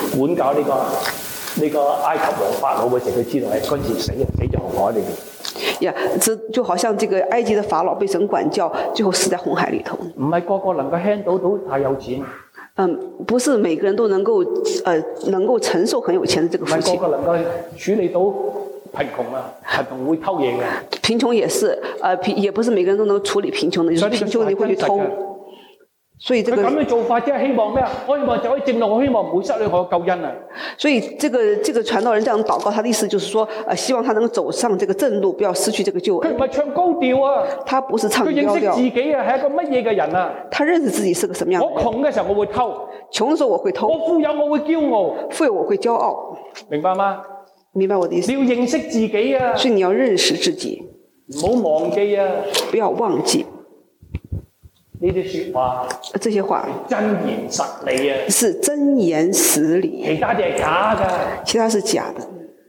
呢個埃及王法老嘅時候，佢知道係嗰時死咗紅海裏邊。 呀，就好像這個埃及的法老被神管教，最後死在紅海裏頭。 唔係個個能夠 handle 到太有錢。 不是每個人都能夠承受很有錢的這個福氣。 唔係個個能夠處理到貧窮啊，貧窮會偷嘢嘅。 貧窮也是，也不是每個人都能處理貧窮的，就是貧窮你會去偷。所以這個佢咁嘅做法即係希望咩啊？我希望就可以正路，我希望唔會失去我嘅救恩啊！ 所以這個傳道人這樣禱告，他的意思就是說，希望他能夠走上這個正路，不要失去這個救恩。 佢唔係唱高調啊！ 他不是唱高調。 佢認識自己啊，係一個乜嘢嘅人啊？ 他認識自己是個什麼樣的人？ 我窮嘅時候我會偷， 窮嘅時候我會偷。 我富有我會驕傲， 富有我會驕傲。 明白嗎？ 明白我的意思。 你要認識自己啊！ 所以你要認識自己， 唔好忘記啊！ 不要忘記。 呢啲說話， 这些話真言實理啊， 是真言實理， 其他啲係假㗎。 其他是假的。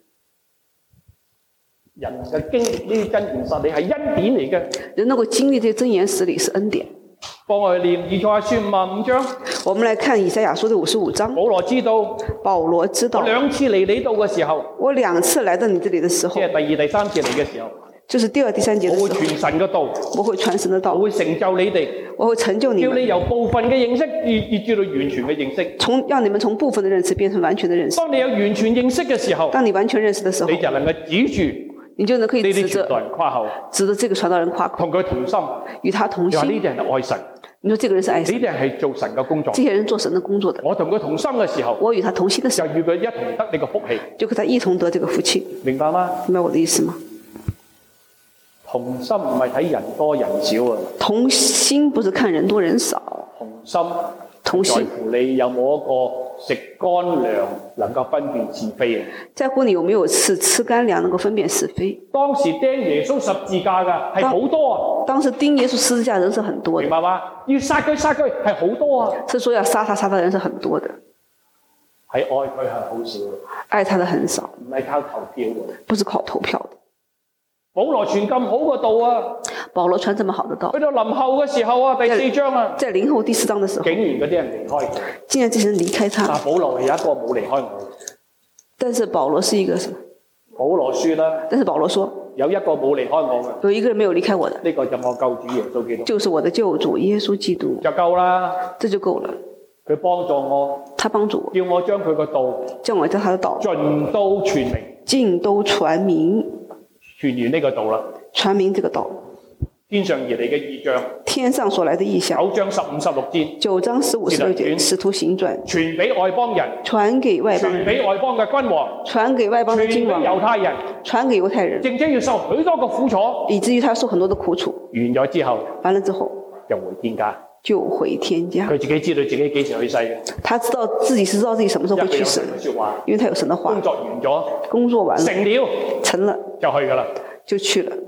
人能夠經歷呢啲真言實理係恩典嚟嘅。 人能夠經歷這些真言實理是恩典。 幫我哋念以賽亞書55章。 我們來看以賽亞書的55章。 保羅知道，我兩次嚟你度嘅時候， 我兩次來到你這裡的時候， 即係第二、第三次嚟嘅時候， 就是第二、第三節的時候， 我會傳神嘅道， 我會傳神的道， 我會成就你哋， 我會成就你們， 叫你由部分嘅認識以至到完全嘅認識， 讓你們從部分的認識變成完全的認識。 當你有完全認識嘅時候， 當你完全認識的時候， 你就能夠指住。 你就能可以指着傳道人誇口， 指着這個傳道人誇口， 同佢同心， 與他同心。 呢啲人係愛神， 你說這個人是愛神， 呢啲人係做神嘅工作， 這些人做神的工作的。 我同佢同心嘅時候， 我與他同心的時候， 就與佢一同得呢個福氣， 就跟他一同得這個福氣。 明白嗎？ 明白我的意思嗎？ 同心唔係睇人多人少啊， 同心不是看人多人少， 同心在乎你有冇一個食乾糧能夠分辨是非啊！ 在乎你有沒有吃乾糧能夠分辨是非。 當時釘耶穌十字架嘅係好多啊！ 當時釘耶穌十字架人是很多的， 明白嗎？要殺佢係好多啊！ 是說要殺他的人是很多的， 係愛佢係好少， 愛他的很少， 唔係靠投票嘅， 不是靠投票的。 保羅傳咁好嘅道啊！ 保羅傳這麼好的道， 去到臨後嘅時候啊，第4章啊， 在臨後第4章的時候， 竟然嗰啲人離開佢， 竟然這些人離開他。 但保羅係有一個冇離開我， 但是保羅是一個什麼？ 保羅說啦， 但是保羅說有一個冇離開我嘅， 有一個人沒有離開我的， 呢個就我救主耶穌基督， 就是我的救主耶穌基督， 就夠啦， 這就夠了。 佢幫助我， 他幫助我， 叫我將佢個道， 叫我將他的道盡都傳明， 盡都傳明， 傳完呢個道啦， 傳明這個道。 天上而嚟嘅異象， 天上所來的異象。9 章15、16節 ，9章15、16節，使徒行傳， 傳俾外邦人， 傳給外邦人， 傳俾外邦嘅君王， 傳給外邦的君王， 傳給猶太人， 傳給猶太人， 正正要受許多嘅苦楚， 以至於他受很多的苦楚。 完咗之後， 完了之後就回天家， 就回天家。 佢自己知道自己幾時去世嘅， 他知道自己是知道自己什麼時候會去世，因為他有神的話。 工作完咗， 工作完了，成了， 就去噶啦， 就去了。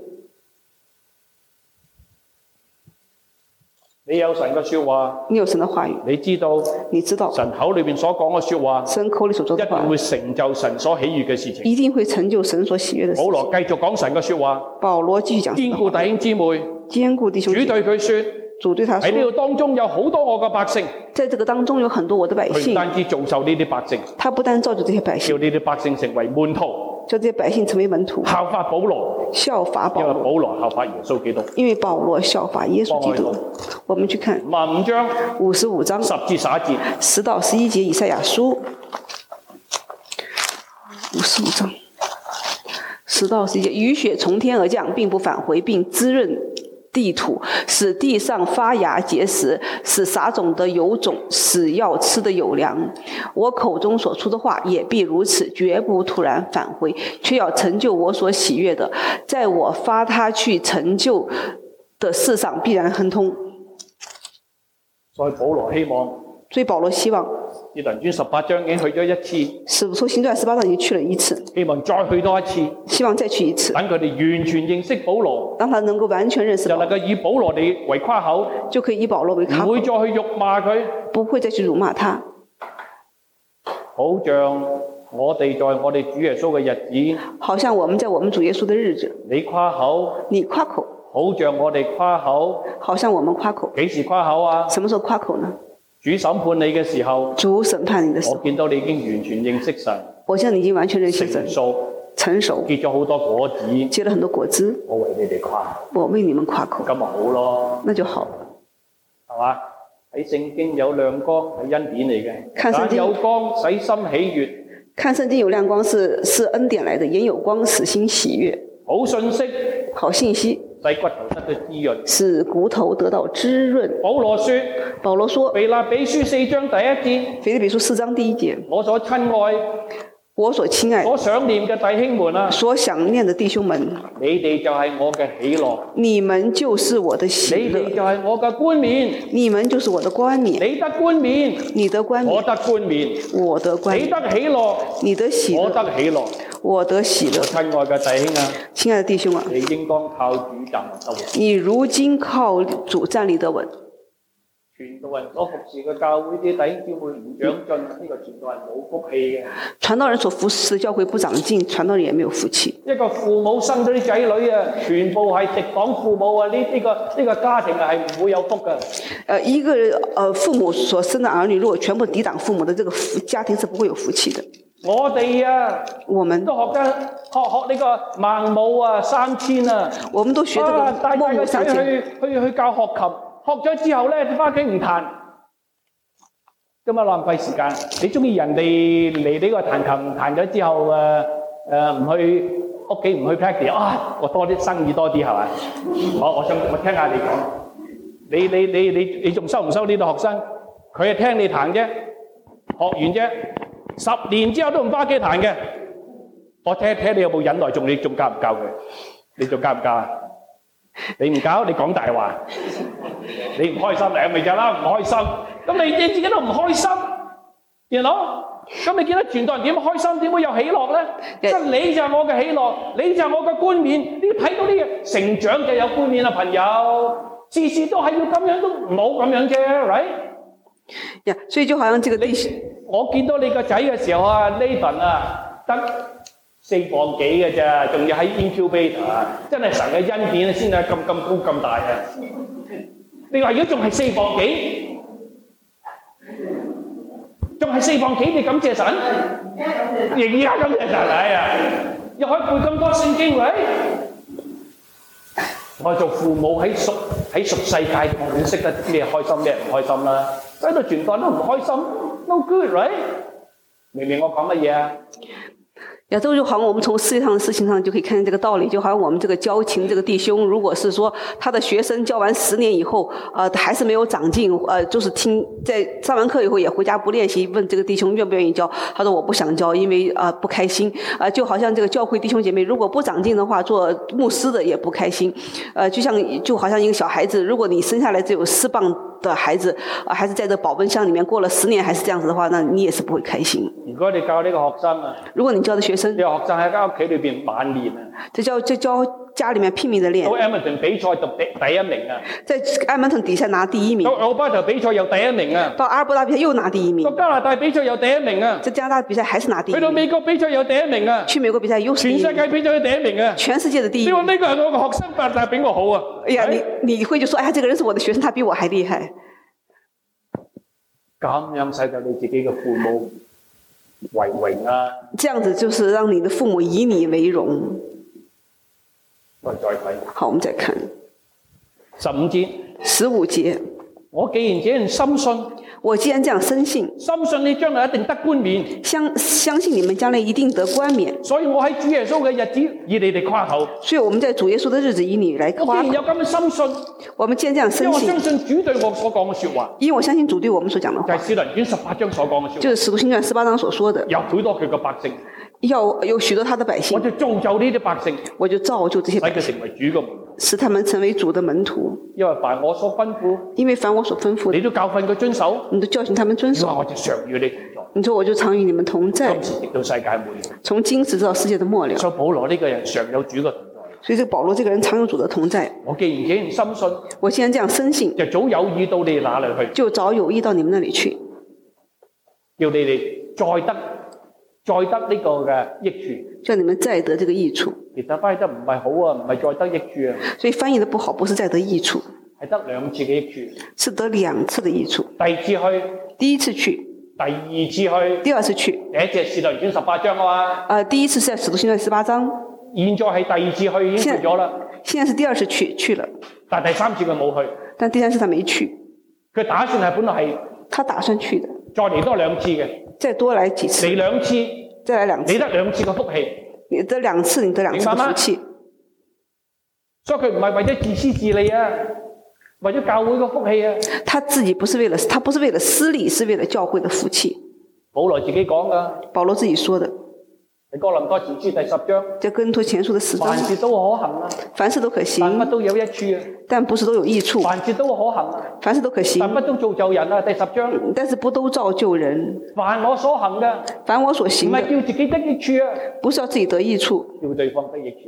你有神嘅說話， 你有神的話語，你知道神口裏面所講嘅說話， 神口裏所說的話一定會成就神所喜悅嘅事情， 一定會成就神所喜悅的事情。 保羅繼續講神嘅說話， 保羅繼續講， 堅固弟兄姊妹， 堅固弟兄姊妹， 主對佢說， 主對他說， 喺呢度當中有好多我嘅百姓， 在這個當中有很多我的百姓， 佢唔單止造就呢啲百姓， 他不單造就這些百姓， 叫呢啲百姓成為門徒， 叫這些百姓成為門徒， 效法保羅， 效法保羅， 因為保羅效法耶穌基督， 因為保羅效法耶穌基督。我們去看 55章 55章 10至11節 ，10到11節以賽亞書55章10到11節，雨雪從天而降，並不返回，並滋潤地土，使地上發芽結實，使撒種的有種，使要吃的有糧。我口中所出的話也必如此，絕不突然返回，卻要成就我所喜悅的，在我發他去成就的事上必然亨通。 所以保羅希望使徒行傳18章已經去咗一次， 使徒行傳18章已經去了一次， 希望再去多一次， 希望再去一次， 等佢哋完全認識保羅， 讓他能夠完全認識保羅， 就能夠以保羅嚟為誇口， 就可以以保羅為誇口， 唔會再去辱罵佢， 不會再去辱罵他， 好像我哋在我哋主耶穌嘅日子， 好像我們在我們主耶穌的日子， 你誇口，好像我哋誇口， 好像我們誇口， 幾時誇口啊？ 什麼時候誇口呢？ 主審判你嘅時候， 主審判你的時候， 我見到你已經完全認識神， 我見到你已經完全認識神，成熟， 結咗好多果子， 結了很多果子， 我為你哋誇， 我為你們誇口， 咁咪好咯， 那就好了， 係嘛？喺聖經有亮光係恩典嚟嘅， 看聖經有光使心喜悅， 看聖經有亮光是恩典來的，眼有光使心喜悅， 好信息， 好信息。 使骨頭得到滋潤， 使骨頭得到滋潤。保羅說， 腓立比書4章第1節， 腓立比書4章第1節， 我所親愛，所想念嘅弟兄們啊， 所想念的弟兄們， 你哋就係我嘅喜樂， 你們就是我的喜樂， 你哋就係我嘅冠冕， 你們就是我的冠冕， 你得冠冕， 你得冠冕， 我得冠冕， 我得冠冕， 你得喜樂， 你得喜樂， 我得喜樂。 我得喜樂， 親愛嘅弟兄啊， 親愛的弟兄啊， 你應當靠主站立得穩。 你如今靠主站立得穩。 傳道人所服侍嘅教會啲弟兄姊妹唔長進，呢個傳道人冇福氣嘅。 傳道人所服侍嘅教會不長進，傳道人也沒有福氣。 一個父母生咗啲仔女啊，全部係直講父母啊，呢個家庭係唔會有福嘅。 一個父母所生的兒女，如果全部抵擋父母的這個家庭是不會有福氣的。 我哋啊， 我們都學呢個孟母啊、三遷啊， 我們都學這個帶孟母個仔三遷。 去教學琴，學咗之後咧，翻屋企唔彈，咁啊浪費時間。你中意人哋嚟呢個彈琴彈咗之後唔去屋企唔去 practice 啊，我多啲生意多啲係嘛？我聽下你講，你仲收唔收呢個學生？佢係聽你彈啫，學完啫。10年之後都唔翻屋企彈嘅，我睇你有冇忍耐，你仲教唔教佢？你仲教唔教啊？你唔教，你講大話，你唔開心嚟咪就啦，唔開心。咁你自己都唔開心，you know？咁你見到傳道人點開心，點會有喜樂咧？即係你就係我嘅喜樂，你就係我嘅冠冕。你睇到啲嘢成長就有冠冕啊，朋友，次次都係要咁樣都唔好咁樣啫 ，right？ 呀，所以就好像這個弟兄， 我見到你個仔嘅時候啊 ，Nathan 啊，得4磅幾嘅咋，仲要喺 incubator 啊，真係神嘅恩典先係咁高咁大啊！你話如果仲係4磅幾，仲係4磅幾，你感謝神？而家感謝神係啊，又可以背咁多聖經喎。我做父母喺屬世界，我點識得咩開心咩唔開心啦？喺度傳道都唔開心 ，no good，right？ 明唔明我講乜嘢啊？ 呀，這就好像我們從世界上的事情上就可以看見這個道理，就好像我們這個教琴這個弟兄，如果是說他的學生教完10年以後，還是沒有長進，就是在上完課以後也回家不練習，問這個弟兄願不願意教，他說我不想教，因為不開心，就好像這個教會弟兄姐妹如果不長進的話，做牧師的也不開心，就好像一個小孩子，如果你生下來只有4磅的孩子，還是在這保溫箱裡面過了10年還是這樣子的話，那你也是不會開心。 如果你教呢個學生啊， 如果你教的學生， 你學生喺間屋企裏邊晚練啊， 就教家裡面拼命的練。 到 Edmonton 比賽讀第1名啊， 在 Edmonton 比賽拿第1名。 到阿爾巴特比賽又第1名啊， 到阿爾伯達比賽又拿第1名。 到加拿大比賽又第1名啊， 在加拿大比賽還是拿第1名。 去到美國比賽又第1名啊， 去美國比賽又是第1名。 全世界比賽又第1名啊， 全世界的第1名。 你話呢個係我個學生，但係比我好啊。 哎呀，你會就說，哎呀，這個人是我的學生，他比我還厲害。 咁樣使到你自己嘅父母為榮啊！ 這樣子就是讓你的父母以你為榮。 我再睇。 好，我們再看 15節。 15節。 我既然這樣深信， 我既然這樣深信， 深信你將來一定得冠冕， 相信你們將來一定得冠冕。 所以我喺主耶穌嘅日子以你哋誇口。 所以我們在主耶穌的日子以你來誇口。 我既然有咁嘅深信， 我們既然這樣深信， 因為我相信主對我所講嘅說話， 因為我相信主對我們所講的話， 就係使徒行傳18章所講嘅說話， 就是使徒行傳18章所說的， 有許多佢嘅百姓， 有許多他的百姓， 我就造就呢啲百姓， 我就造就這些百姓， 使佢成為主嘅門徒， 使他們成為主的門徒。 因為凡我所吩咐， 因為凡我所吩咐的， 你都教訓佢遵守， 你都教訓他們遵守。 我就常與你同在。 你說我就常與你們同在， 今時直到世界末了。 從今時直到世界的末了。 所以保羅呢個人常有主嘅同在。 所以這個保羅這個人常有主的同在。 我既然這樣深信， 我既然這樣深信， 就早有意到你那裏去， 就早有意到你們那裏去， 叫你哋再得呢個嘅益處， 叫你們再得這個益處。 其實翻譯得唔係好啊，唔係再得益處啊。 所以翻譯得不好，不是再得益處， 係得2次嘅益處， 是得2次的益處。 第一次去， 第一次去， 第二次去， 第二次去。 第一次係使徒行傳18章啊嘛。 第一次是在使徒行傳18章。 現在係第二次去已經去咗啦。 現在是第二次去了， 但第三次佢冇去。 但第三次他沒去。 佢打算係本來係他打算去的， 再嚟多2次嘅， 再多來幾次， 嚟2次， 再來2次， 你得2次嘅福氣。 你得2次，你得2次的福氣。 所以佢唔係為咗自私自利啊，為咗教會嘅福氣啊。 他自己不是為了私利，是為了教會的福氣。 保羅自己講噶， 保羅自己說的。 喺哥林多前書第10章， 在哥林多前書的10章， 凡事都可行啊， 凡事都可行， 但不都有益處啊， 但不是都有益處。 凡事都可行啊， 凡事都可行， 但不都造就人啊。第10章， 但是不都造就人。 凡我所行嘅， 凡我所行的， 唔係叫自己得益處啊， 不是要自己得益處， 叫對方得益處，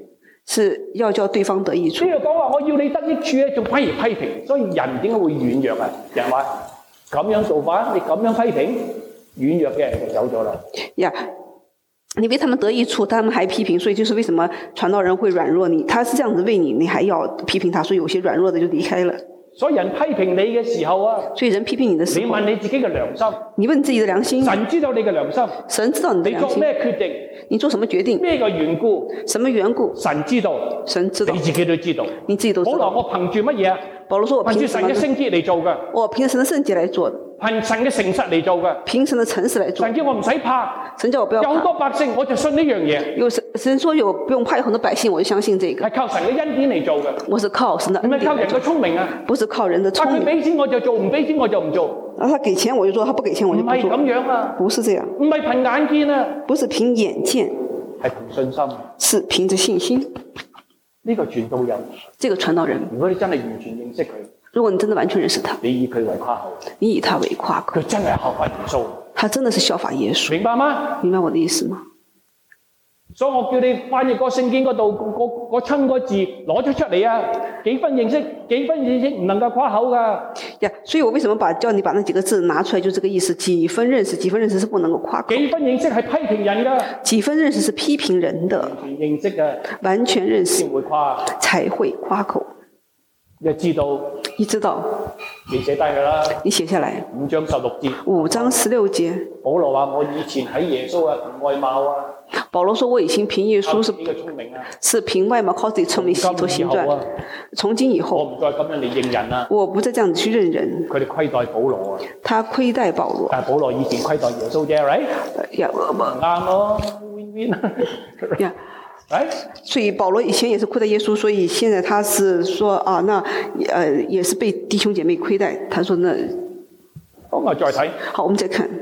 是要叫對方得益處。 呢度講話我要你得益處咧，仲反而批評，所以人點解會軟弱啊？人話咁樣做法，你咁樣批評，軟弱嘅人就走咗啦。 呀，你為他們得益處，他們還批評，所以就是為什麼傳道人會軟弱你？他是這樣子為你，你還要批評他，所以有些軟弱的就離開了。 所以人批評你嘅時候啊， 所以人批評你的時候， 你問你自己嘅良心， 你問自己的良心， 神知道你嘅良心， 神知道你的良心， 你做咩決定？ 你做什麼決定？ 咩個緣故？ 什麼緣故？ 神知道， 神知道， 你自己都知道， 你自己都知道。 保羅，我憑住乜嘢啊？ 保羅說：我憑住神嘅聖潔嚟做嘅， 我憑神的聖潔來做的， 憑神嘅誠實嚟做嘅， 憑神的誠實來做。 神叫我唔使怕， 神叫我不要怕。 有好多百姓，我就信呢樣嘢。 有神說有不用怕，有很多百姓，我就相信這個。 係靠神嘅恩典嚟做嘅， 我是靠神的恩典， 唔係靠人嘅聰明啊。 不是靠人的聰明。 佢俾錢我就做，唔俾錢我就唔做。 然後他給錢我就做，他不給錢我就不做。 唔係咁樣啊， 不是這樣， 唔係憑眼見啊， 不是憑眼見， 係憑信心， 是憑着信心。 呢個傳道人， 這個傳道人， 如果你真係完全認識佢， 如果你真的完全認識他， 你以佢為誇口， 你以他為誇口， 佢真係效法耶穌， 他真的是效法耶穌， 明白嗎？ 明白我的意思嗎？ 所以我叫你翻譯個聖經嗰度嗰親個字攞咗出嚟啊！幾分認識，幾分認識唔能夠誇口噶。 呀，所以我為什麼叫你把那幾個字拿出來，就這個意思。幾分認識，幾分認識是不能夠誇口。 幾分認識係批評人噶。 幾分認識是批評人的。 完全認識嘅， 完全認識先會誇， 才會誇口。 你知道， 你知道， 你寫低佢啦。 你寫下來。 5章16節。 5章16節。 保羅話：我以前喺耶穌啊，憑外貌啊。 保羅說：我以前憑耶穌是憑外貌，靠自己聰明，洗脫形狀。從今以後， 我唔再咁樣嚟認人啦。 我不再這樣子去認人。 佢哋虧待保羅啊。 他虧待保羅。 但係保羅以前虧待耶穌啫 ，right？啱咯 ，win win。 所以保羅以前也是虧待耶穌，所以現在他是說啊，那也是被弟兄姐妹虧待。他說那， 好，我再睇。 好，我們再看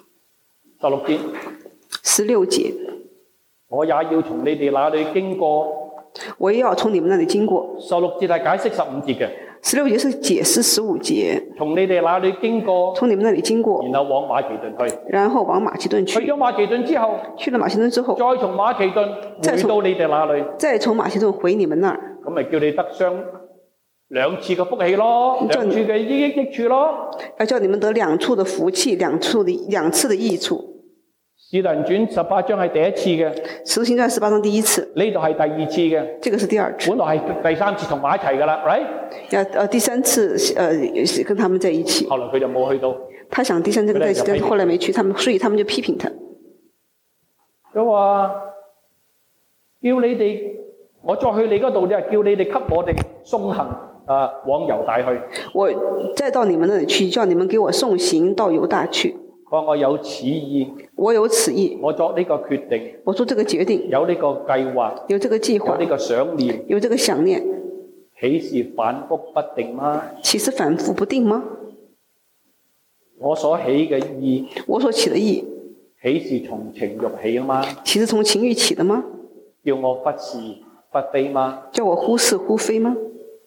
16節。 16節。 我也要從你哋那裏經過。 我也要從你們那裏經過。 16節係解釋15節嘅。 16節是解釋15節。 從你哋那裏經過。 從你們那裏經過。 然後往馬其頓去。 然後往馬其頓去。 去咗馬其頓之後。 去了馬其頓之後。 再從馬其頓回到你哋那裏。 再從馬其頓回你們那兒。 咁咪叫你得兩次嘅福氣咯，兩處嘅益處咯。 要叫你們得兩處的福氣，兩次的益處。 使徒行傳18章係第一次嘅。 使徒行傳18章第一次。 呢度係第二次嘅。 這個是第二次。 本來係第三次同埋一齊噶啦 ，right？ 第三次跟他們在一起。 後來佢就冇去到。 他想第三次跟在一起，但是後來沒去，所以他們就批評他。 佢話叫你哋，我再去你嗰度，就係叫你哋給我哋送行往猶大去。我再到你們那裡去，叫你們給我送行到猶大去。 佢話我有此意。 我有此意。 我作呢個決定。 我做這個決定。 有呢個計劃。 有這個計劃。 有呢個想念。 有這個想念。 豈是反覆不定嗎？ 豈是反覆不定嗎？ 我所起嘅意。 我所起的意。 豈是從情欲起嗎？ 豈是從情欲起的嗎？ 叫我忽是忽非嗎？ 叫我忽是忽非嗎？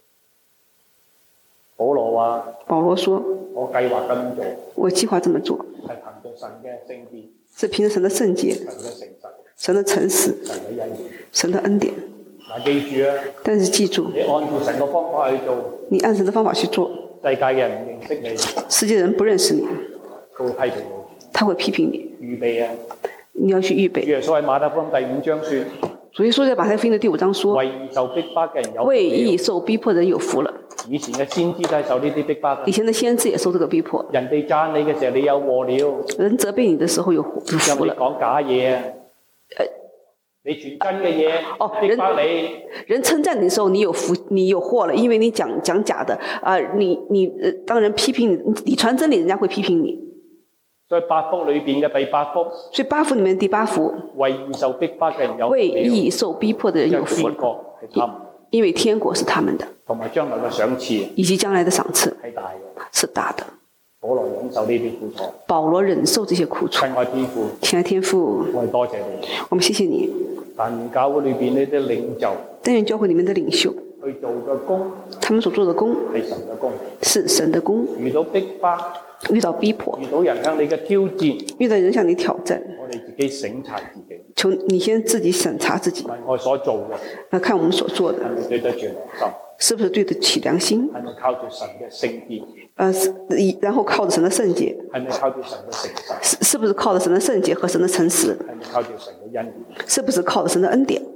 保羅話。 保羅說。 我計劃咁做。 我計劃這麼做。 係憑着神嘅聖潔。 是憑着神的聖潔。神的誠實。神的恩典。 嗱，記住啊！ 但是記住。 你按照神嘅方法去做。 你按神的方法去做。 世界嘅人唔認識你。 世界人不認識你。 佢會批評你。 他會批評你。 預備啊！ 你要去預備。 耶穌喺馬太福音第5章說。 主耶穌在馬太福音的第5章說。 為義受逼迫嘅人有福了。 為義受逼迫的人有福了。 以前嘅先知都係受呢啲逼迫。 以前的先知也受這個逼迫。 人哋讚你嘅時候，你有禍了。 人責備你的時候有福了。 講假嘢啊！你傳真嘅嘢，逼迫你。人稱讚你的時候，你有福，你有禍了，因為你講假的啊！當人批評你，你傳真理，人家會批評你。 所以8福裏邊嘅第8福。 所以8福裏面第8福。 為義受逼迫嘅人有福了。 為義受逼迫的人有福了。因為天國是他們的。同埋將來嘅賞賜。以及將來的賞賜。係大嘅。是大的。保羅忍受呢啲苦楚。保羅忍受這些苦楚。親愛天父。親愛天父。我哋多謝你。我們謝謝你。但願教會裏邊呢啲領袖。但願教會裏面的領袖。去做嘅工。他們所做的工。係神嘅工。是神的工。遇到逼迫。遇到逼迫。遇到人向你嘅挑戰。遇到人向你挑戰。我哋自自己省察自己。 求你先自己審查自己， 問我所做嘅那看我們所做的係咪對得住良心？ 是不是對得起良心？ 係咪靠住神嘅聖潔？ 然後靠着神的聖潔， 係咪靠住神嘅誠實？ 是不是靠着神的聖潔和神的誠實？ 係咪靠住神嘅恩典？ 是不是靠着神的恩典？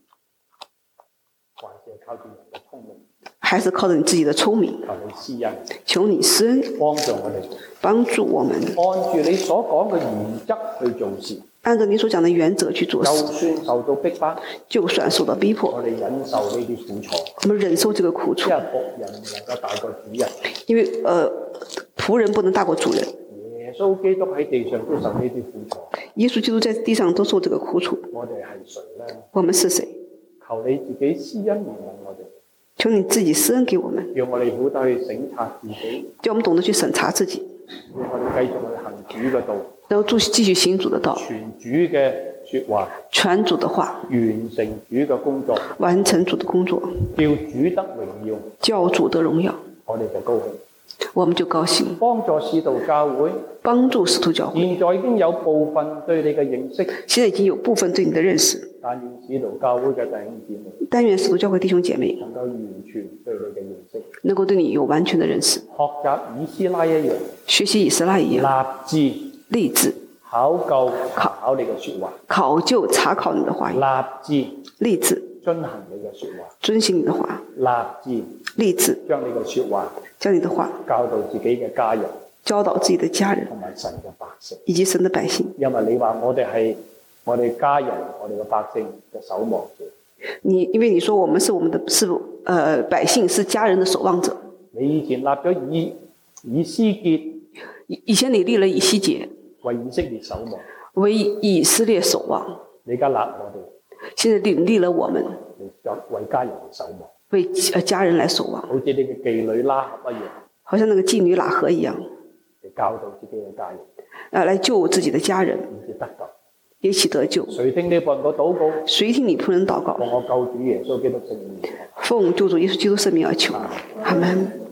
還是靠住人嘅聰明？ 還是靠着你自己的聰明？ 求你施恩， 求你施恩， 幫助我哋， 幫助我們按住你所講嘅原則去做事。 按照你所講的原則去做就事， 算受到逼迫， 就算受到逼迫， 我哋忍受呢啲苦楚， 我們忍受這個苦楚因為，僕人唔能夠大過主人。 因為僕人不能大過主人。 耶穌基督喺地上都受呢啲苦楚， 耶穌基督在地上都受這個苦楚， 我哋係誰呢？ 我們是誰？ 求你自己施恩憐憫我哋， 求你自己施恩給我們， 讓我哋好得去省察自己， 叫我們懂得去審查自己， 讓我哋繼續去行主嘅道， 然後繼續行主的道， 傳主嘅說話， 傳主的話， 完成主嘅工作， 完成主的工作， 叫主得榮耀， 叫主得榮耀， 我哋就高興。 我們就高興。 幫助使徒教會， 幫助使徒教會， 現在已經有部分對你嘅認識， 現在已經有部分對你的認識， 但願使徒教會嘅弟兄姊妹但願使徒教會弟兄姐妹能夠完全對你嘅認識， 能夠對你有完全的認識， 學習以斯拉一樣， 學習以斯拉一樣， 立志立志考究查考你嘅說話， 考究查考你的話語， 立志立志遵行你嘅說話， 遵行你的話， 立志立志將你嘅說話將你的話教導自己嘅家人教導自己的家人同埋神嘅百姓， 以及神的百姓。 因為你話我哋係我哋家人、我哋嘅百姓嘅守望者。 因為你說我們是我們的百姓，是家人的守望者。 你以前立咗以斯結， 以前你立了以西結為以色列守望， 為以色列守望， 你而家立我哋， 現在立了我們為家人守望， 為家人來守望， 好似你嘅妓女拉合一樣， 好像那個妓女喇合一樣， 嚟教導自己嘅家人， 來救自己的家人， 以致得救。 一起得救。 誰聽你僕人嘅禱告？ 誰聽你僕人禱告？ 奉我救主耶穌基督聖名。 奉救主耶穌基督聖名而求。阿門。